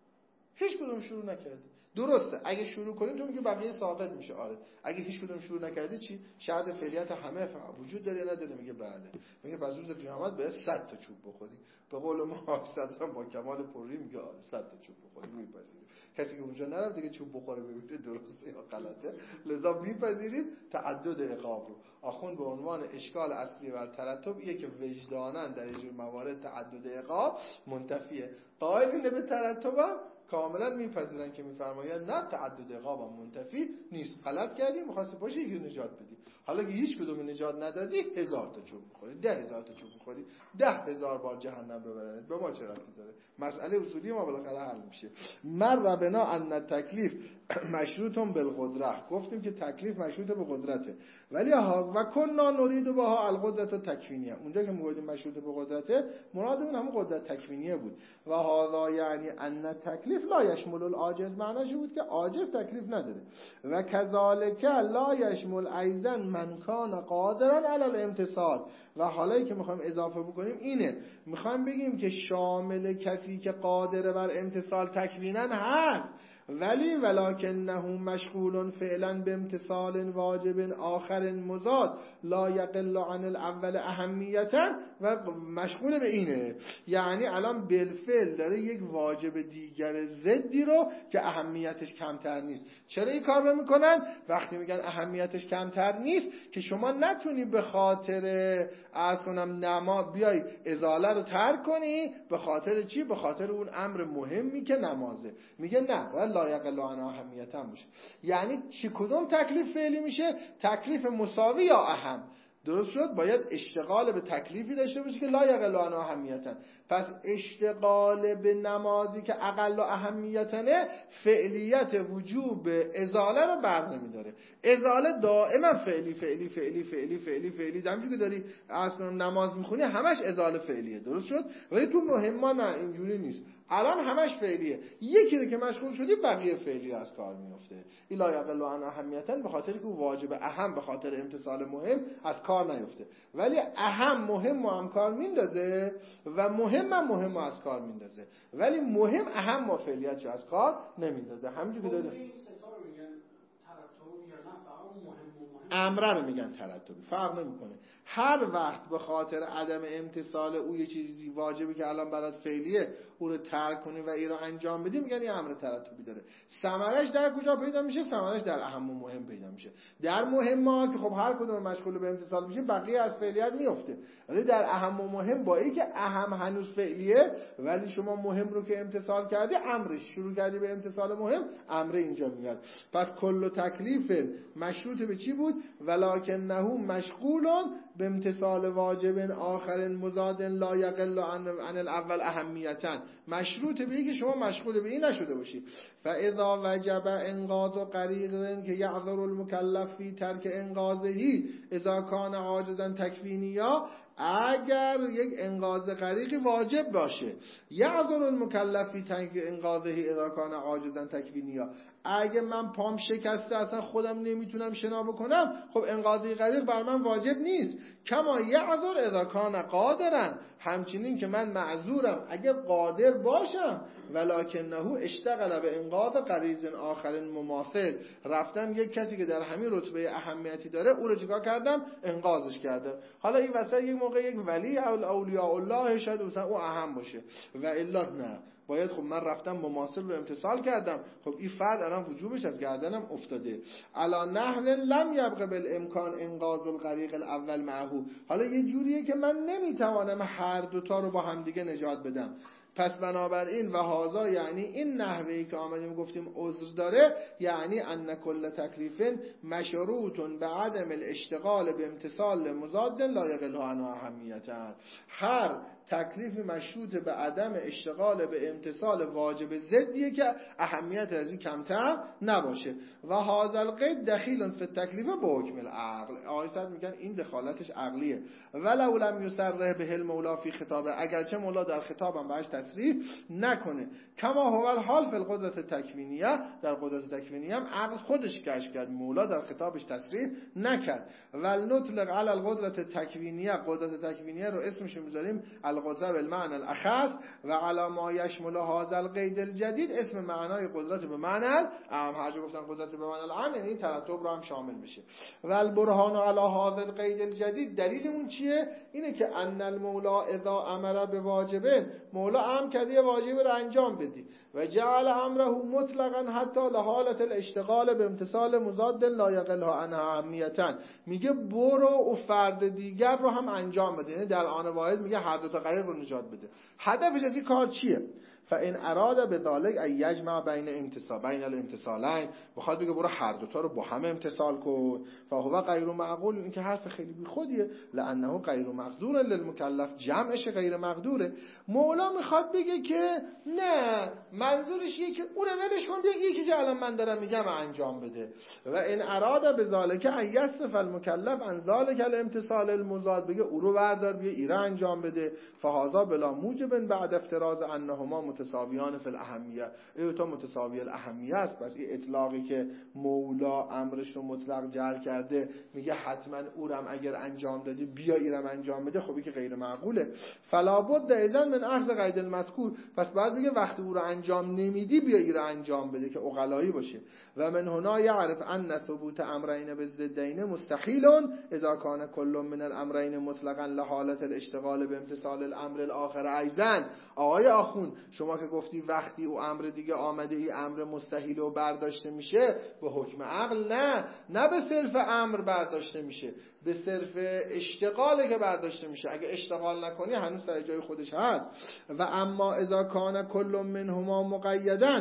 هیچ کدوم شروع نکردی. درسته اگه شروع کنیم تو میگه بقیه ساقط میشه، آره. اگه هیچ کدوم شروع نکردی چی؟ شرط فعلیت همه وجود داره یا نداره؟ میگه بله. میگه پس روز قیامت باید 100 تا چوب بخوری. به قول ما 100 تا با کمال پری میگه آره 100 تا چوب بخوری میپذیره. کسی که اونجا نرفت دیگه چوب بخوره ببینه درسته یا غلطه، لذا میپذیرید تعدد عقاب رو. آخوند به عنوان اشکال اصلی بر ترتب ایه که وجداناً در اینجور موارد تعدد عقاب منتفیه. قائلین به ترتبم کاملا میپذیرن که میفرماید نه تعدد عقاب هم منتفی نیست. غلط کردی می‌خواستی پاشی یکی نجات بدی، حالا که هیچ کدوم نجات ندادی 1000 تا چوب می‌خوری، 10000 تا چوب می‌خوری، 10000 بار جهنم ببرنت. به ما چه ربطی داره؟ مسئله اصولی ما بالاخره حل میشه. مر بنا ان تکلیف مشروطون بالقدره، گفتیم که تکلیف مشروط به قدرته، ولی و کنا نرید بها القدرت تکوینیه. اونجا که میگیم مشروط به قدرته مرادمون هم قدرت تکوینیه بود. و هذا یعنی ان تکلیف لا یشمل العاجز، معناش بود که عاجز تکلیف نداره. و کذالک لا یشمل ایضا من کان قادرا علی الامتثال. و حالا که میخوایم اضافه بکنیم اینه، میخوایم بگیم که شامل کسی که قادر بر امتثال تکوینا هست، ولی ولکنه مشغول فعلا به امتثال واجب آخر مزاد لا یقل عن الاول اهمیتا، و مشغول به اینه، یعنی الان بالفعل داره یک واجب دیگر ضدی رو که اهمیتش کمتر نیست. چرا این کار رو میکنن؟ وقتی میگن اهمیتش کمتر نیست که شما نتونی به خاطر عرض کنم نما بیای ازاله رو ترک کنی. به خاطر چی؟ به خاطر اون امر مهمی که نمازه. میگه نه، باید لا یقل عن اهمیتا باشه. یعنی چی کدوم تکلیف فعلی میشه؟ تکلیف مساوی یا اهم. درست شد؟ باید اشتغال به تکلیفی داشته باشه که لا یقل عن اهمیتا. پس اشتغال به نمازی که اقل و اهمیتنه فعلیت وجوب ازاله رو بر نمیداره. ازاله دائما فعلی فعلی فعلی فعلی فعلی فعلی همونجوری که داری عرض کنم نماز میخونی همش ازاله فعلیه، درست شد؟ ولی تو مهمه نه، اینجوری نیست. الان همش فعلیه، یکی رو که مشغول شدی بقیه فعلی از کار میفته. الا یقل عن اهمیتا، به خاطر که واجب اهم به خاطر امتثال مهم از کار نیفته، ولی اهم مهم هم کار میندازه و مهم از کار میندازه، ولی مهم اهم و فعلیتش از کار نمیندازه. همینجوری که داریم امره رو میگن ترتبی، فرق نمیکنه. هر وقت به خاطر عدم امتثال او یه چیزی واجبی که الان برات فعلیه او رو ترک کنی و این رو انجام بدی، میگن این امر ترتبی داره. ثمرش در کجا پیدا میشه؟ ثمرش در اهم و مهم پیدا میشه. در مهمه که خب هر کدوم مشغول به امتثال میشه بقیه از فعلیت میفته، ولی در اهم و مهم با اینکه اهم هنوز فعلیه ولی شما مهم رو که امتثال کردی، امرش شروع کردی به امتثال مهم، امر اینجا میاد. پس کل تکلیف مشروط به چی بود؟ ولکنه مشغولون به امتثال واجب آخر مزاد لا یقل عن الاول اهمیتا، مشروط به اینکه شما مشغول به این نشده باشی. فاذا وجب انقاذ غریق که یعذر المکلف فی ترک انقاذه اذا کان عاجزا تکوینیا، اگر یک انقاذ غریقی واجب باشه، یعذر المکلف فی ترک انقاذه اذا کان عاجزا تکوینیا، اگه من پام شکسته اصلا خودم نمیتونم شنا بکنم، خب انقاذی غریق بر من واجب نیست. کما یعذر اذا کان قادرا، همچنین که من معذورم اگه قادر باشم، ولکنه اشتغل به انقاذ غریض آخر مماثل، رفتم یک کسی که در همین رتبه اهمیتی داره او رو چیکار کردم؟ انقاذش کردم. حالا این وسط یک موقع یک ولی اولیاء الله شاید مثلا او اهم باشه و الا نه، باید خب من رفتم مماثل رو امتثال کردم، خب این فرد الان وجوبش از گردنم افتاده. علا نحو لم یبقى بالامکان انقاذ الغریق الاول معه، حالا یه جوریه که من نمیتوانم هر دوتا رو با هم دیگه نجات بدم. پس بنابراین و هذا یعنی این نحوهی که آمدیم گفتیم عذر داره، یعنی ان کل تکلیف مشروط به عدم الاشتغال به امتثال مضاد لا یقل عن اهمیتا، هر تکلیف مشروط به عدم اشتغال به امتثال واجب ضدیه که اهمیت از این کمتر نباشه. و هذا القید دخیل فی التکلیف به حکم العقل، آقای صدر میگن این دخالتش عقلیه. ولو لم یصرح به المولا فی خطابه، اگرچه مولا در خطابم بهش تصریح نکنه. کما هو الحال فی القدرت تکوینیه، در قدرت تکوینیه هم عقل خودش کشف کرد، مولا در خطابش تصریح نکرد. ولنطلق علی القدرت تکوینیه، قدرت تکوینیه رو اسمشو میذاریم القدرت بالمعنى الاخص، و علی ما یشمل هذا القید الجدید، اسم معنای قدرت به معنی اعم، هر جا گفتن قدرت به معنی الاعم یعنی ترتب رو هم شامل میشه. و البرهان علی هذا القید الجدید، دلیلمون چیه؟ اینه که ان المولا اذا امر بواجب، مولا امر کرده واجب رو انجام بدی و جعل امره مطلقا حتی لحالت الاشتغال به امتثال مضاد لا یقل عن اهمیتا، میگه برو و فرد دیگر رو هم انجام بده، یعنی در آن واحد میگه هر دو تا غریق رو نجات بده. هدفش از این کار چیه؟ فان اراد بذلک ان یجمع بین الامتثالین، بخواد بگه برو هر دو تا رو با هم امتثال کن، فهو غیر معقول، این که حرف خیلی بیخودیه، لانه غیر مقدور للمکلف، جمعش غیر مقدوره. مولا میخواد بگه که نه، منظورش اینه که اون ولش کن، بگه یکی که الان من دارم میگم انجام بده. و ان اراد بذلک ان یصرف المکلف عن ذلک الامتثال المضاد، بگه او رو بردار بیا ایرا انجام بده. فهذا بلا موجب بعد افتراض انهما متساویان فی الاهمیه، این تا متساوی الاهمیه است. پس این اطلاقی که مولا امرش رو مطلق جعل کرده، میگه حتما اورم اگر انجام دادی بیا ایرم انجام بده، خب این که غیر معقوله. فلا بد اذن من اخذ قید المذکور، پس بعد میگه وقتی او رو انجام نمیدی بیا ایرم انجام بده که عقلایی باشه. و من هنا یعرف ان ثبوت امرین بالضدین مستحیل اذا کان کل من الامرین مطلقا لحالت الاشتغال به امتثال الامر الاخر ایضا. آقای آخون شما که گفتی وقتی او امر دیگه آمده ای امر مستحیل و برداشته میشه به حکم عقل، نه به صرف امر برداشته میشه، به صرف اشتغاله که برداشته میشه. اگه اشتغال نکنی هنوز در جای خودش هست. و اما اذا کان کل منهما مقیدن،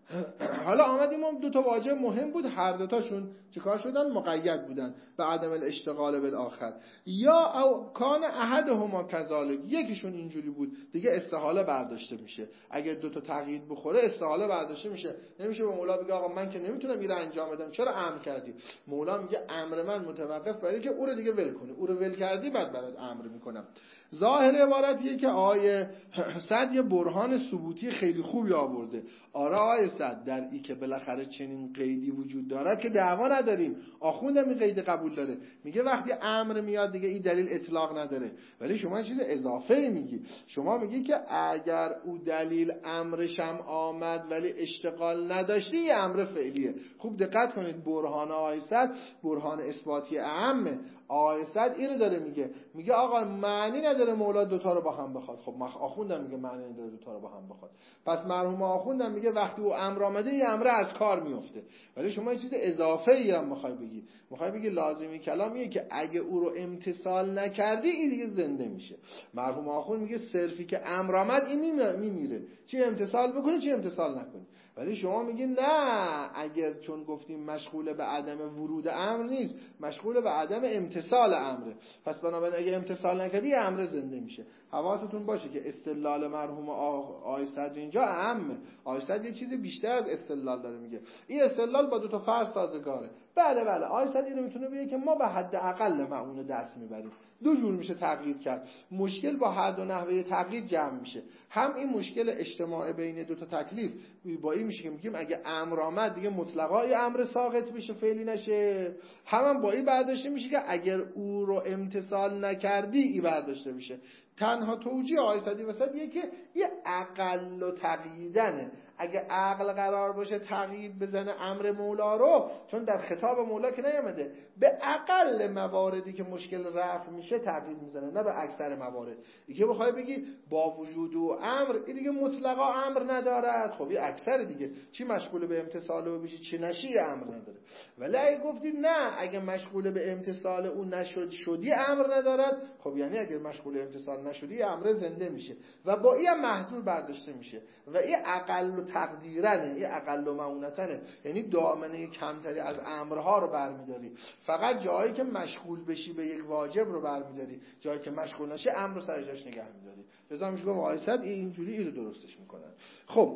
حالا آمدیم هم دو تا واژه مهم بود، هر دو تاشون چیکار شدن؟ مقید بودن به عدم الاشتغال بالآخر. یا او کان احدهما کذالک، یکیشون اینجوری بود دیگه استحاله برداشته میشه. اگر دو تا تقیید بخوره استحاله برداشته میشه. نمیشه به مولا بگه آقا من که نمیتونم این رو انجام بدم، چرا امر کردی؟ مولا میگه امر من متوقف برای که او رو دیگه ول کنی، او رو ول کردی بعد برات امر میکنم. ظاهر عبارتیه که آیه صد یه برهان ثبوتی خیلی خوبی آورده. آره آیه صد در ای که بالاخره چنین قیدی وجود دارد که دعوا نداریم. آخوندم این قید قبول داره، میگه وقتی امر میاد دیگه این دلیل اطلاق نداره. ولی شما چیز اضافه میگی، شما میگی که اگر او دلیل امرشم آمد ولی اشتغال نداشتی یه امر فعلیه. خوب دقت کنید، برهان آیه صد برهان اثباتی اعمه. آیه صد اینو داره میگه آقا معنی نداره مولا دوتا رو با هم بخواد. خب آخوندم میگه معنی نداره دوتا رو با هم بخواد. پس مرحوم آخوندم میگه وقتی او امر آمده این امر از کار میفته. ولی شما یه چیز اضافه ای هم میخوای بگی لازمی کلامیه که اگه او رو امتثال نکردی این دیگه زنده میشه. مرحوم آخوند میگه صرفی که امر آمد این میمیره، چی امتثال بکنی چی امتثال نکنی. ولی شما میگی نه، اگر چون گفتیم مشغول به عدم ورود امر نیست، مشغول به عدم امتثال امره، پس بنابراین اگه امتثال نکردی امر زنده میشه. حواستون باشه که استدلال مرحوم آیه صدر اینجا اهمه. آیه صدر یه چیزی بیشتر از استدلال داره میگه. این استدلال با دو تا فرض سازگاره. بله آیه صدر اینو میتونه بگه که ما به حد اقل معون دست میبریم. دو جور میشه تقیید کرد. مشکل با هر دو نحوه تقیید جمع میشه. هم این مشکل اجتماع بین دو تا تکلیف با این میشه که میگیم اگه امر آمد دیگه مطلقاً امر ساقط بشه، فعلی نشه. هم با این برداشته میشه که اگر او رو امتثال نکردی این برداشته میشه. تنها توجیه آیه صدی وسط یه که یه اقل و تقییدنه. اگه عقل قرار باشه تقیید بزنه امر مولا رو، چون در خطاب مولا که نیامده، به اقل مواردی که مشکل رفع میشه تقیید میزنه، نه به اکثر موارد. دیگه بخوای بگی با وجود و امر این دیگه مطلقا امر ندارد، خب این اکثر دیگه چی مشغول به امتثال او بشی چی نشی امر نداره. ولی اگه گفتی نه، اگه مشغول به امتثال او شدی امر ندارد، خب یعنی اگه مشغول امتثال نشدی امر زنده میشه و با این محصول برداشته میشه و این اقل و تقدیرنه، این اقل و معونتنه، یعنی دامنه کمتری از امرها رو برمیداری. فقط جایی که مشغول بشی به یک واجب رو برمیداری، جایی که مشغول نشی امر رو سر جاش نگه میداری. لذا میشه گفت آیه صد اینجوری اینو درستش میکنن. خب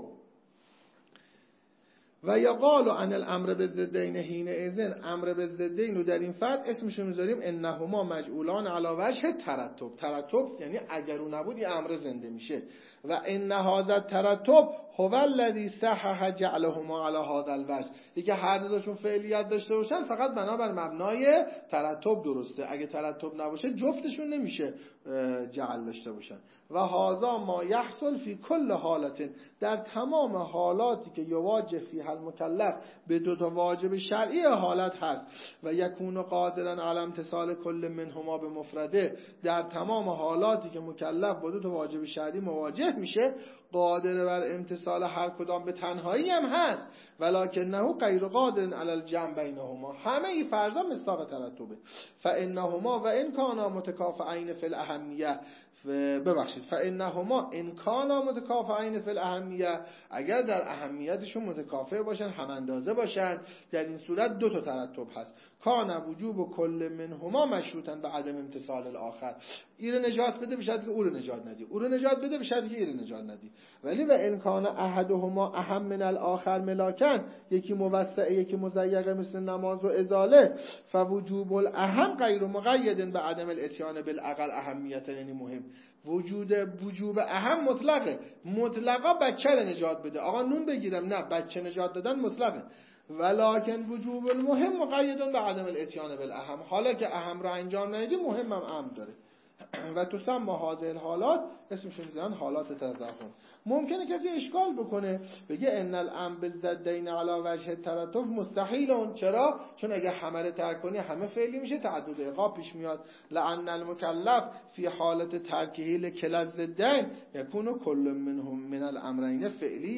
و یقال عن الامر بالضدین حین اذن، امر بالضدین رو در این فرض اسمشو میذاریم انهما مجعولان علی وجه ترتب یعنی اگر اون نبود این امر زنده میشه. و ان هذا الترتب هو الذی صحح جعلهما على هذا الوجه، دیگه هر دوشون فعلیت داشته باشن فقط بنابر مبنای ترتب درسته. اگه ترتب نباشه جفتشون نمیشه جعل داشته باشن. و هذا ما یحصل فی کل حالت، در تمام حالاتی که یواجه فیها المکلف به دو تا واجب شرعی حالت هست و یکون قادرا علی امتثال کل منهما به مفرده، در تمام حالاتی که مکلف با دو تا واجب شرعی مواجه میشه قادر بر امتثال هر کدام به تنهایی هم هست، ولکنه غیر قادر علی الجمع بینهما. همه این فرضا مصداق ترتبه. فانهما و ان کانا متکافئین فی الاهمیه، فانهما ان کانا متکافئین فی الاهمیه، اگر در اهمیتشون متکافئ باشن، هم اندازه باشن، در این صورت دو تا ترتب هست. کان وجوب کل منهما مشروطا به عدم امتثال الاخر، این رو نجات بده به شرطی که او رو نجات ندی، او رو نجات بده به شرطی که این رو نجات ندی. ولی و ان کان احدهما اهم من الاخر ملاکن، یکی موسع یکی مضیق مثل نماز و ازاله، فوجوب الاهم غیر مقید به عدم الاتیان بالاقل اهمیت، یعنی مهم وجوب اهم مطلقا بچه رو نجات بده. آقا نون بگیرم، نه بچه نجات دادن مطلقه. ولکن وجوب المهم مقید به عدم الاتیان بالاهم، حالا که اهم رو انجام ندی مهم هم امر داره. و تسمى هذه الحالات، اسمش رو میذارن حالات تضاهم. ممکنه کسی اشکال بکنه بگه ان الامر بالضدین علی وجه ترتب مستحیل. چرا؟ چون اگه همه رو ترک کنی همه فعلی میشه، تعدد عقاب پیش میاد. لان المکلف فی حالت ترکه لکلا الضدین یکون کل منهم من الامرین فعلیا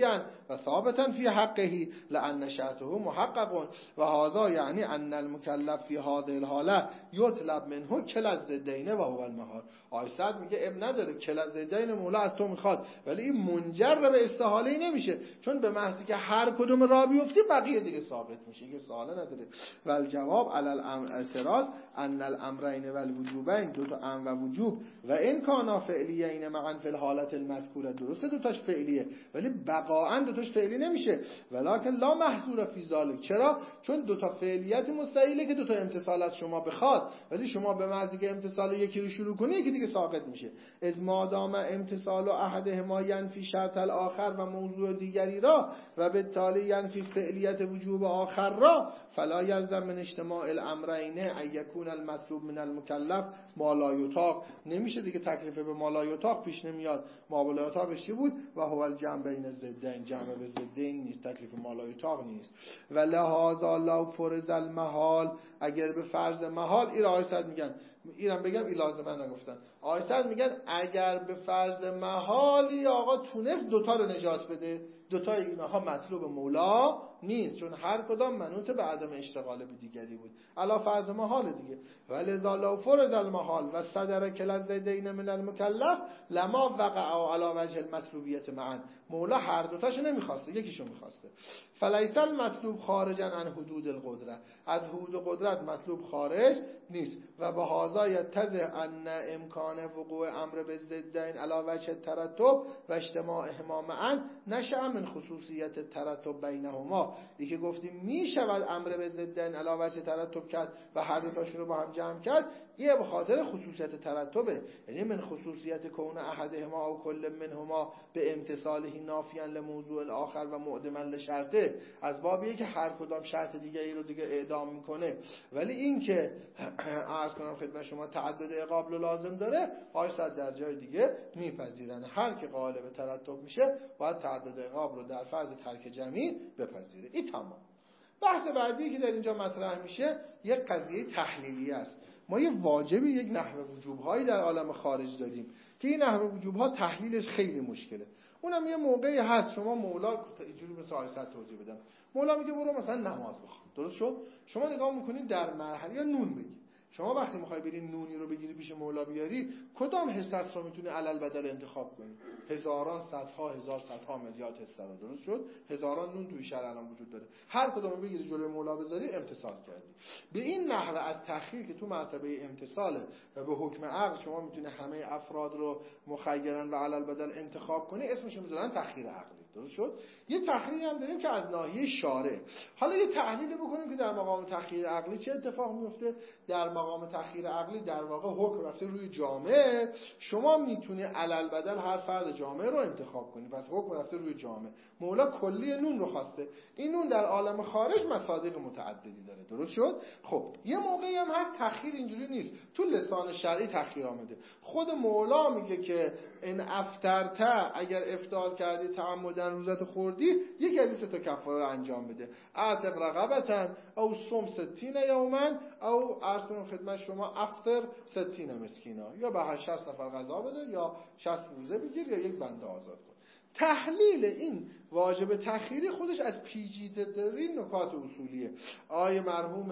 و ثابتا فی حقه لان شرطه محقق و هذا یعنی ان المکلف فی هذه الحاله یطلب منه کلا الضدین و هو المحال. آیسد میگه اب نداره، کلا الضدین مولا از تو میخواد، ولی این منجر به استحاله نمیشه، چون به محضی که هر کدوم را بیفتی بقیه دیگه ثابت میشه، که سواله نداره. و الجواب علی الاعتراض ان الامرین و الوجوبین، دو تا امر و وجوب و این کانا فعلیین معا فی الحالت المذکوره، درسته دو تاش فعلیه ولی بقاء دو تاش فعلی نمیشه، ولکن لا محظور فی ذلک. چرا؟ چون دو تا فعلیت مستحیله که دو تا امتثال از شما بخواد، ولی شما به محضی که امتثال یکی رو شروع کنی یکی دیگه ساقط میشه. از ما دام امتثال احدهما ینفی شرط الاخر و موضوع دیگری را و بالتالي ینفی فعلیت وجوب آخر را، فلا یلزم من اجتماع الامرین ان یکون المطلوب من المکلف ما لا یطاق. نمیشه دیگه تکلیف به ما لا یطاق پیش نمیاد. ما لا یطاقش چی بود؟ و هو الجمع بین الضدین، جمع به ضدین نیست، تکلیف ما لا یطاق نیست. و لهذا لو فرض المحال، اگر به فرض محال، این آیسد میگن، اینم بگم این لازمه نگفتن، آیسد میگن اگر به فرض محالی آقا تونست دوتا رو نجات بده، دوتای اینها مطلوب مولا نیست، چون هر کدام منوط به عدم اشتغال به دیگری بود، علا فرض محال دیگه. ولذا لو فرض المحال و صدر کلا الضدین من المکلف لما وقع علی وجه المطلوبیت معا، مولا هر دوتاشو نمیخواسته، یکیشو میخواسته. فلیس المطلوب خارجا عن حدود القدره، از حدود قدرت مطلوب خارج نیست. و به هذا یتضح ان امکان وقوع امر بالضدین علی وجه الترتب و اجتماعهما معا نشأ من خصوصیت الترتب بینهما. دیگه گفتیم میشود امر بالضدین علی وجه ترتب کرد و هر دو تاشون رو با هم جمع کرد، یه به خاطر خصوصیت ترتبه، یعنی من خصوصیت کون احدهما او کل منهما به امتصاله نافیا لموضوع الاخر و معدما لشرطه، از بابیه که هر کدام شرط دیگه ای رو دیگه اعدام میکنه. ولی این که عرض کنم خدمت شما تعدد اقابل لازم داره، آیسد در جای دیگه میپذیرن، هر که قالب ترتب میشه باید تعدد اقابل رو در فرض ترک جمعی بپذیره. این تمام. بحث بعدی که در اینجا مطرح میشه یک قضیه تحلیلی است. ما یه واجبی، یک نحوه وجوب‌هایی در عالم خارج داریم که این نحوه وجوب‌ها تحلیلش خیلی مشکله. اونم یه موقعی هست شما مولا اینجوری مثل آیسد توضیح بدم، مولا میگه برو مثلا نماز بخون، درست شد؟ شما نگاه میکنید در مرحله یا نون بگیر. شما وقتی میخوای بری نونی رو بگیری پیش مولا بیاری، کدام حصص رو میتونی علل بدل انتخاب کنی؟ هزاران، صدها، هزار، صدها میلیارد حصه رو، درست شد؟ هزاران نون توی شهر الان وجود داره، هر کدوم رو بگیری جلوی مولا بذاری امتثال کردی. به این نحوه از تخییر که تو مرتبه امتثاله و به حکم عقل شما میتونی همه افراد رو مخیرن و علل بدل انتخاب کنی، اسمش میذارن تخییر عقلی، درست شد؟ یه تخییری هم داریم که از ناحیه شارع. حالا یه تحلیل بکنیم که در مقام تخییر عقلی چه اتفاق میفته. در مقام تخییر عقلی در واقع حکم رفته روی جامعه، شما میتونی علل بدل هر فرد جامعه رو انتخاب کنی، پس حکم رفته روی جامعه. مولا کلی نون رو خواسته، این نون در عالم خارج مصادیق متعددی داره، درست شد؟ خب یه موقعی هم هست تخییر اینجوری نیست، تو لسان شرعی تخییر آمده. خود مولا میگه که ان افطرت، اگر افطار کردی تعمدن روزت خوردی، یک از تا کفاره رو انجام بده، اعتق رقبتا او صم 60 یوما او عرض کنم خدمت شما افطر 60 مسکینا، یا به 60 نفر غذا بده یا 60 روزه بگیر یا یک بنده آزاد کن. تحلیل این واجب تخییری خودش از پیچیده ترین نکات اصولیه. آیه مرحوم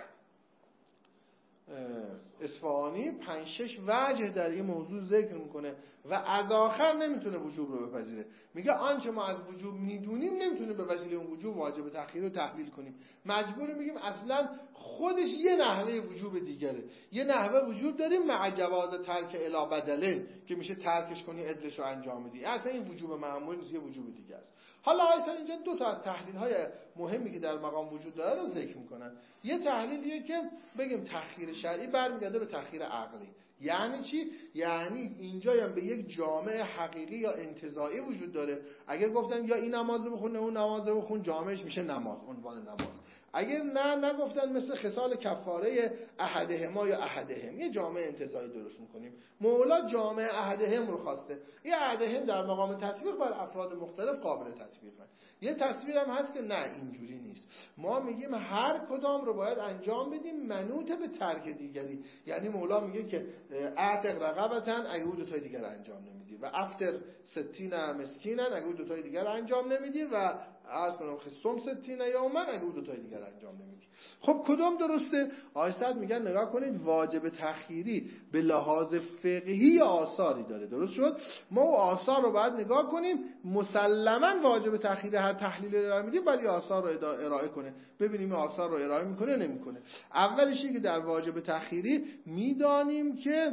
اصفهانی 5-6 وجه در این موضوع ذکر میکنه و از آخر نمیتونه وجوب رو بپذیره. میگه آنچه ما از وجوب میدونیم نمیتونه به وسیله اون وجوب واجب تخییر رو تحلیل کنیم، مجبور میگیم اصلا خودش یه نحوه وجوب دیگره، یه نحوه وجوب داریم مع جواز ترک الی بدله که میشه ترکش کنی عدلش رو انجام بدی، اصلا این وجوب معمول نیست، یه وجوب دیگه است. حالا آیسان اینجا دو تا از تحلیل‌های مهمی که در مقام وجود داره رو ذکر میکنن. یه تحلیلیه که بگیم تخییر شرعی برمیگرده به تخییر عقلی. یعنی چی؟ یعنی اینجا هم به یک جامعه حقیقی یا انتزاعی وجود داره. اگر گفتن یا این نماز بخون نه اون نماز بخون، جامعش میشه نماز، عنوان نماز. اگر نگفتن مثل خصال کفاره احدهما یا احدهم، یه جامعه انتزاعی درست میکنیم. مولا جامعه احدهم رو خواسته. یه احدهم در مقام تطبیق بر افراد مختلف قابل تطبیقن. یه تصویر هم هست که نه اینجوری نیست. ما میگیم هر کدام رو باید انجام بدیم منوط به ترک دیگری. یعنی مولا میگه که اعتق رقبتن اگه او دوتای دیگر انجام نمیدی و افطر 60 مسکینن اگه او دوتای دیگر انجام نمیدی و عرض کنم خصوم 60 یوما اگه او دوتای دیگر انجام نمیدی. خب کدوم درسته؟ آیسد میگن نگاه کنید واجب تخییری به لحاظ فقهی آثاری داره. درست شد؟ ما او آثار رو باید نگاه کنیم. مسلما واجب تخییری هر تحلیل ارائه میدیم ولی آثار رو ارائه کنه، ببینیم آثار رو ارائه میکنه نمیکنه. اولشی که در واجب تخییری میدانیم که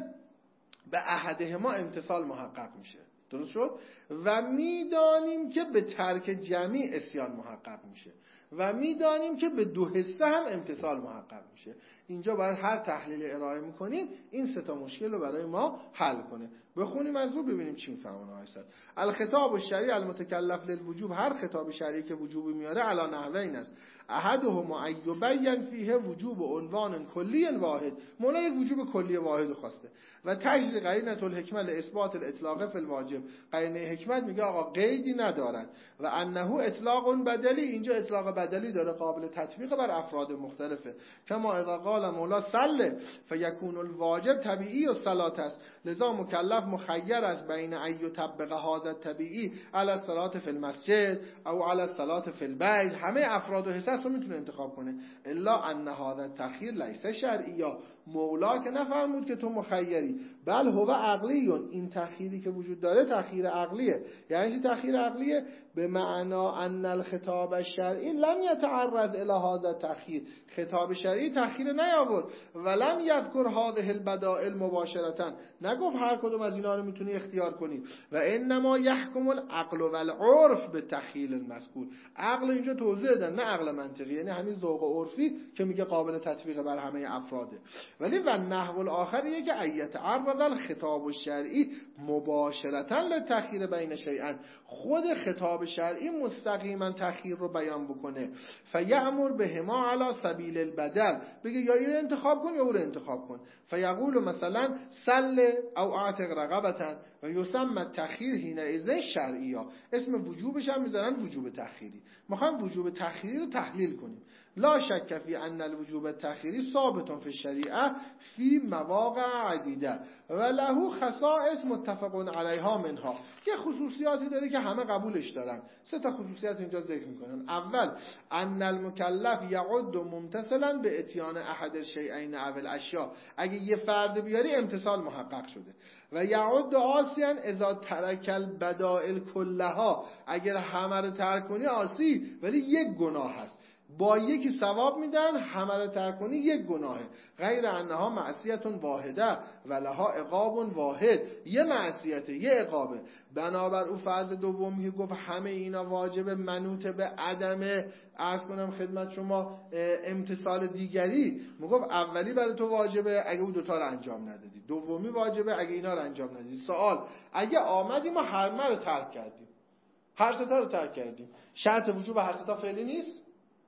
به احدهما امتثال محقق میشه. درست شد؟ و میدانیم که به ترک جمعی اسیان محقق میشه و میدانیم که به 2 حصه هم امتثال محقق میشه. اینجا باید هر تحلیل ارائه میکنیم این 3 تا مشکل رو برای ما حل کنه. بخونیم از رو ببینیم چی میفهمونه آیسد. الخطاب الشرعی المتکلف للوجوب، هر خطاب شرعی که وجوبی میاره علی نحوین است. احدهما ان یبین فیه وجوب عنوان کلی واحد، مولا یک وجوب کلی واحد خواسته و تجری قرینه الحکمه لاثبات الاطلاق فی الواجب، قرینه حکمت میگه آقا قیدی ندارن و انه اطلاق بدلی، اینجا اطلاق بدلی داره قابل تطبیق بر افراد مختلفه. کما اذا قال مولا صل فیکون الواجب طبیعی و صلات است، لذا مکلف مخیر است بین ان یطبق هذا الطبیعی علی الصلاه فی المسجد او علی الصلاه فی البیت، همه افراد و حصص رو میتونه انتخاب کنه. الا ان هذا التخییر لیس شرعی، مولا که نفرمود که تو مخیری، بل هو عقلی، این تخییری که وجود داره تخییر عقلیه. یعنی چی تخییر عقلیه؟ به معنا ان الخطاب الشرعی لم یتعرض الی هذا التخییر، خطاب شرعی تخییر نیاورد ولم یذکر هذه البدائل مباشرتا، نگفت هر کدوم از اینا رو میتونی اختیار کنی. و انما یحکم العقل والعرف به تخییر المذکور، عقل اینجا توضیح دادن نه عقل منطقی، یعنی همین ذوق عرفی که میگه قابل تطبیق بر همه افراده. ولی و نحو الاخر که ایت عرض الخطاب الشرعی مباشرتا للتخییر بین شیئا، خود خطاب شرعی مستقیما تخییر رو بیان بکنه. فیأمر بهما علی سبیل البدل، بگه یا این رو انتخاب کن یا اون رو انتخاب کن. فیقول مثلا سل او اعتق رقبتا و یسمى التخییر حینئذ شرعی، اسم وجوبش هم میذارن وجوب تخییری. میخوایم وجوب تخییری رو تحلیل کنیم. لا شک فی ان الوجوب التخییری ثابت فی الشریعه فی مواقع عدیده و له خصائص متفق علیها منها، که خصوصیاتی داره که همه قبولش دارن. 3 تا خصوصیت اینجا ذکر میکنن. اول ان المکلف یعد ممتثلا به اتیان احد الشیئین او الاشیاء، اگه یه فرد بیاری امتثال محقق شده. و یعد عاصیا اذا ترک البدائل کلها، اگر همه رو ترک کنی عاصی ولی یک گناه هست، با یکی ثواب میدن، همه رو ترک کنی یک گناهه. غیر انها معصیت واحده و لها عقاب واحد، یه معصیته یه عقابه. بنابر او فرض دومی که گفت همه اینا واجب منوط به عدم عرض کنم خدمت شما امتثال دیگری، میگفت اولی برای تو واجبه اگه او دوتا رو انجام ندادی، دومی واجبه اگه اینا رو انجام ندادی. سوال اگه آمدیم ما همه رو ترک کردیم، هر سه تا رو ترک کردیم، شرط وجوب هر سه تا فعلی نیست؟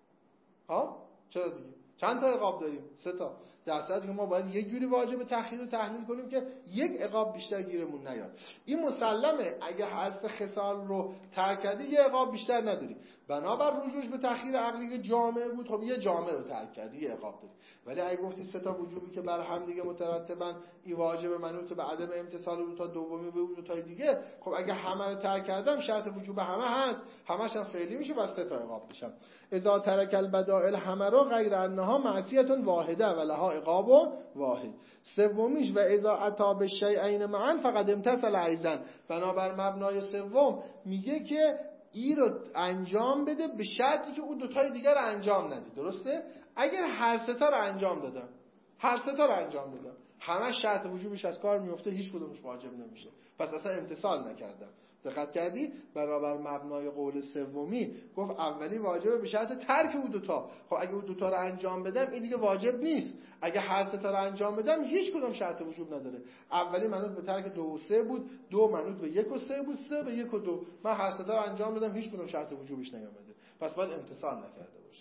ها چرا دیگه چند تا عقاب داریم؟ 3 تا. در صورتی که ما باید یک جوری واجب تخییر رو تحلیل کنیم که یک عقاب بیشتر گیرمون نیاد. این مسلمه اگه حذف خصال رو ترک کردی یه عقاب بیشتر نداری. بنابر رجوعش به تخییر عقلی جامع بود، خب یه جامع رو ترک کردی یه عقاب داری. ولی اگه گفتی 3 تا وجوبی که بر هم دیگه مترتبن، این واجب منوط به عدم امتثال رو تا دومی به اون تا دیگه، خب اگه همه رو ترک کردم شرط وجوب همه هست، همش هم فعلی میشه، بس 3 تا عقاب میشم. اذا ترک البدائل همه رو غیر انها معصیت واحده و لها عقاب واحد. سومیش و اذا اتی بالشیئین معا فقد امتثل ایضا، بنابر مبنای سوم میگه که این رو انجام بده به شرطی که اون 2 تای دیگر رو انجام ندی. درسته؟ اگر هر 3 تا رو انجام دادم، همه شرط وجوبش از کار میفته، هیچ کدومش واجب نمیشه، پس اصلا امتثال نکردم. دقت کردی؟ برابر مبنای قول سومی گفت اولی واجبه به شرط ترک اون 2 تا. خب اگه اون 2 تا رو انجام بدم این دیگه واجب نیست، اگه هر 3 تا رو انجام بدم هیچ کدوم شرط وجوب نداره. اولی منوط به ترک 2 و 3 بود، 2 منوط به 1 و 3 بود، 3 به 1 و 2. من هر 3 تا رو انجام دادم هیچ کدوم شرط وجوبش نیامده، پس باید امتثال نکرده باشم.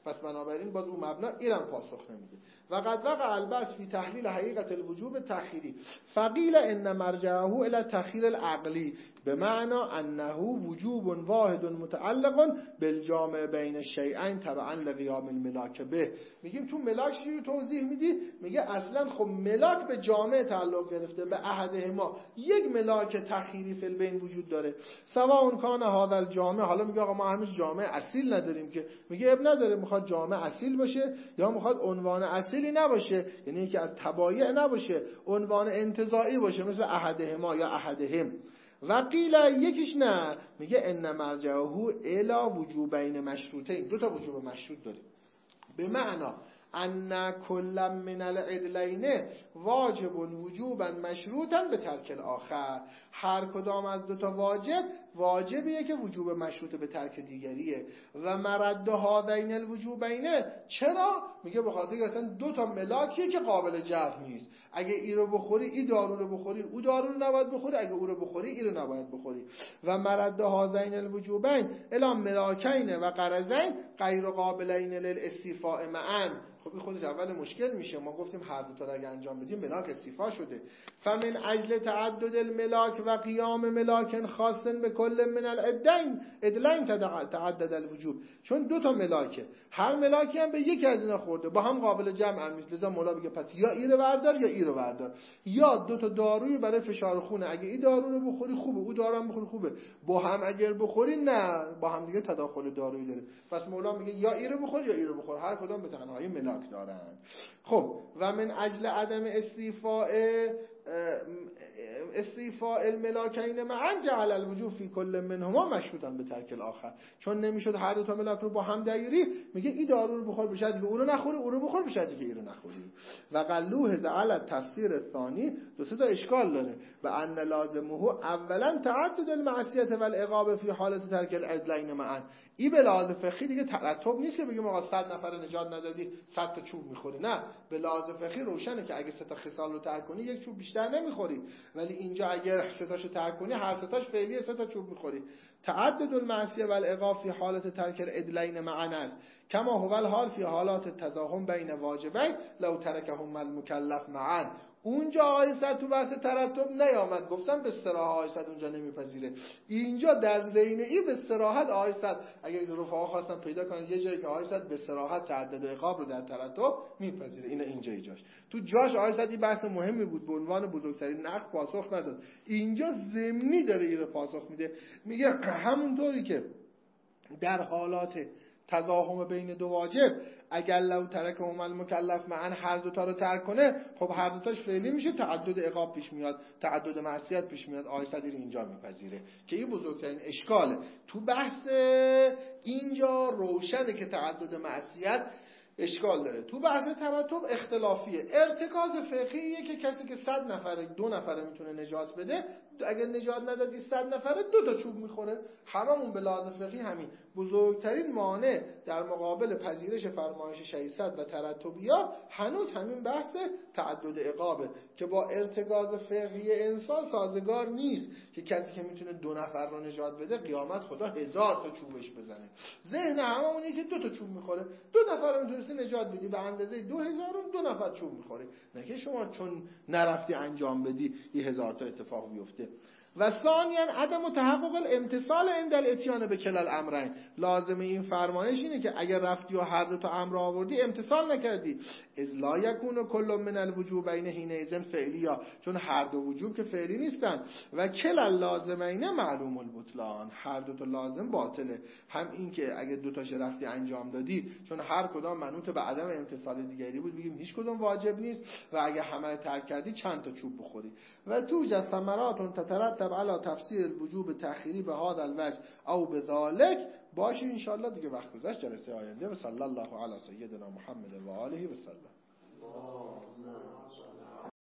پس بنابراین باز اون مبنا اینم پاسخ نمیده. و قد وقع البس فی تحلیل حقیقت الوجوب تأخیری فقیل ان مرجعه الی التأخیر العقلی بمعنى انه وجوب واحد متعلق بالجامع بین الشیئین تبعا لقیام الملاک به. میگیم تو ملاک چی توضیح میدی؟ میگه اصلا خب ملاک به جامع تعلق گرفته، به احدهما یک ملاک تأخیری فی البین وجود داره. سواء کان هذا الجامع، حالا میگه آقا ما هنوز جامع اصیل نداریم که، میگه اب نداره، میخواد جامع اصیل باشه یا میخواد عنوان اصیلی نباشه، یعنی که از تبایع نباشه، عنوان انتزاعی باشه مثل احدهما یا احدهم. و قیل یکیش نه، میگه ان مرجعه الی وجوبین مشروطین، دو تا وجوب مشروط داره. به معنا ان کل من العدلین واجب وجوبا مشروطا به ترک الاخر، هر کدام از دو تا واجبیه که وجوب مشروط به ترک دیگریه. و مرد هذین الوجوبین، چرا؟ میگه به خاطر اینکه دو تا ملاکیه که قابل جمع نیست. اگه ای رو بخوری ای دارو رو بخوری، او دارو رو نباید بخوری، اگه او رو بخوری ای رو نباید بخوری. و مرد هذین الوجوبین الی ملاکین و قرضین غیر قابلین للاستیفاء معا. خب این خودش اول مشکل میشه. ما گفتیم هر دو تا رو اگه انجام بدیم ملاک استیفا شده. فمن اجل تعدد الملاک و قیام ملاک خاص به کل من العدلین تعدد الوجوب، چون دو تا ملاکه، هر ملاکی هم به یکی از اینا خورده، با هم قابل جمع هم نیست. لذا مولا میگه پس یا ای رو بردار یا ای رو بردار. یا دو تا داروی برای فشار خونه، اگه این دارو رو بخوری خوبه، او دارو هم بخوری خوبه، با هم اگر بخوری نه، با هم دیگه تداخل دارویی داره. پس مولا میگه یا ای رو بخور یا ای رو بخور، هر کدام به تنهایی ملاک دارن. خب و من اجل عدم استیفاء الملاکین معا جعل الوجوب فی کل منهما مشروطا به ترک الاخر، چون نمیشد هر دو تا ملاک رو با هم دایری، میگه این دارو رو بخور بشه دیگه او رو نخوری، او رو بخور بشه دیگه ای رو نخوری. و قلوه زعل تفسیر الثانی، دو سه تا اشکال داره. و ان لازمه اولا تعدد المعصیت والعقاب فی حالت ترک العدلین معا. این به لحاظ فقهی دیگه ترتب نیست که بگیم آقا 100 نفر نجات ندادی 100 تا چوب میخوری، نه، به لحاظ فقهی روشنه که اگه 3 تا خصال رو ترک کنی یک چوب بیشتر نمیخوری، ولی اینجا اگر 3 تاشو ترک کنی هر 3 تاش فعلیه 3 تا چوب میخوری. تعدد المعصیه والعقاب فی حالت ترک العدلین معا است کما هو الحال فی حالات تزاحم بین واجبین لو ترکهم المکلف معا. اونجا آیست تو بحث ترتب نیامد، گفتم به صراحت آیست اونجا نمیپذیره. اینجا در ذهن ای به صراحت آیست، اگر رفقا خواستن پیدا کنن یه جایی که آیست به صراحت تعدد عقاب رو در ترتب میپذیره، اینجا جاش. تو جاش آیست این بحث مهمی بود، به عنوان بزرگترین نقد پاسخ نداد. اینجا ضمنی داره این رو پاسخ میده، میگه همونطوری که در حالات تزاحم بین دو واجب اگر لو ترکهم المکلف معا هر دوتا رو ترک کنه، خب هر دوتاش فعلی میشه، تعدد عقاب پیش میاد، تعدد معصیت پیش میاد. آیسدی رو اینجا میپذیره که این بزرگترین اشکاله تو بحث. اینجا روشنه که تعدد معصیت اشکال داره. تو بحث ترتب اختلافیه. ارتکاز فقهیه که کسی که 100 نفره 2 نفره میتونه نجات بده، اگر نجات ندادی 100 نفره 2 تا چوب میخوره. هممون به لحاظ فقهی همین. بزرگترین مانع در مقابل پذیرش فرمایش 600 و ترتبیا هنوز همین بحث تعدد عقابه که با ارتکاز فقهی انسان سازگار نیست که کسی که میتونه 2 نفر رو نجات بده قیامت خدا 1000 تا چوبش بزنه. ذهن هممون اینه که 2 تا چوب میخوره، 2 نفر رو میتونستی نجات بدی، به اندازه 2000 2 نفر چوب میخوره، نه که شما چون نرفتی انجام بدی 1000 تا اتفاق بیفته. و ثانیاً عدم تحقق الامتصال عند الاتیان به کلا الامرین. لازمه این فرمایش اینه که اگر رفتی و هر دو تا امر آوردی امتصال نکردی، اذ لا یکون کل من الوجوبین حینئذ فعلیا، چون هر دو وجوب که فعلی نیستن. و کلا اللازمین معلوم البطلان، هر دو تا لازم باطله. هم این که اگر دو تاش رفتی انجام دادی، چون هر کدام منوط به عدم امتصال دیگری بود، میگیم هیچ کدوم واجب نیست. و اگر همه ترک کردی چند تا چوب بخوری. و توجد ثمرات تترتب علی تفسیر الوجوب تأخیری به هذا الوجه او بذلک. باشه ان شاء الله دیگه وقت گذشت، جلسه آینده. و صلی الله علی سیدنا محمد و آله و سلم.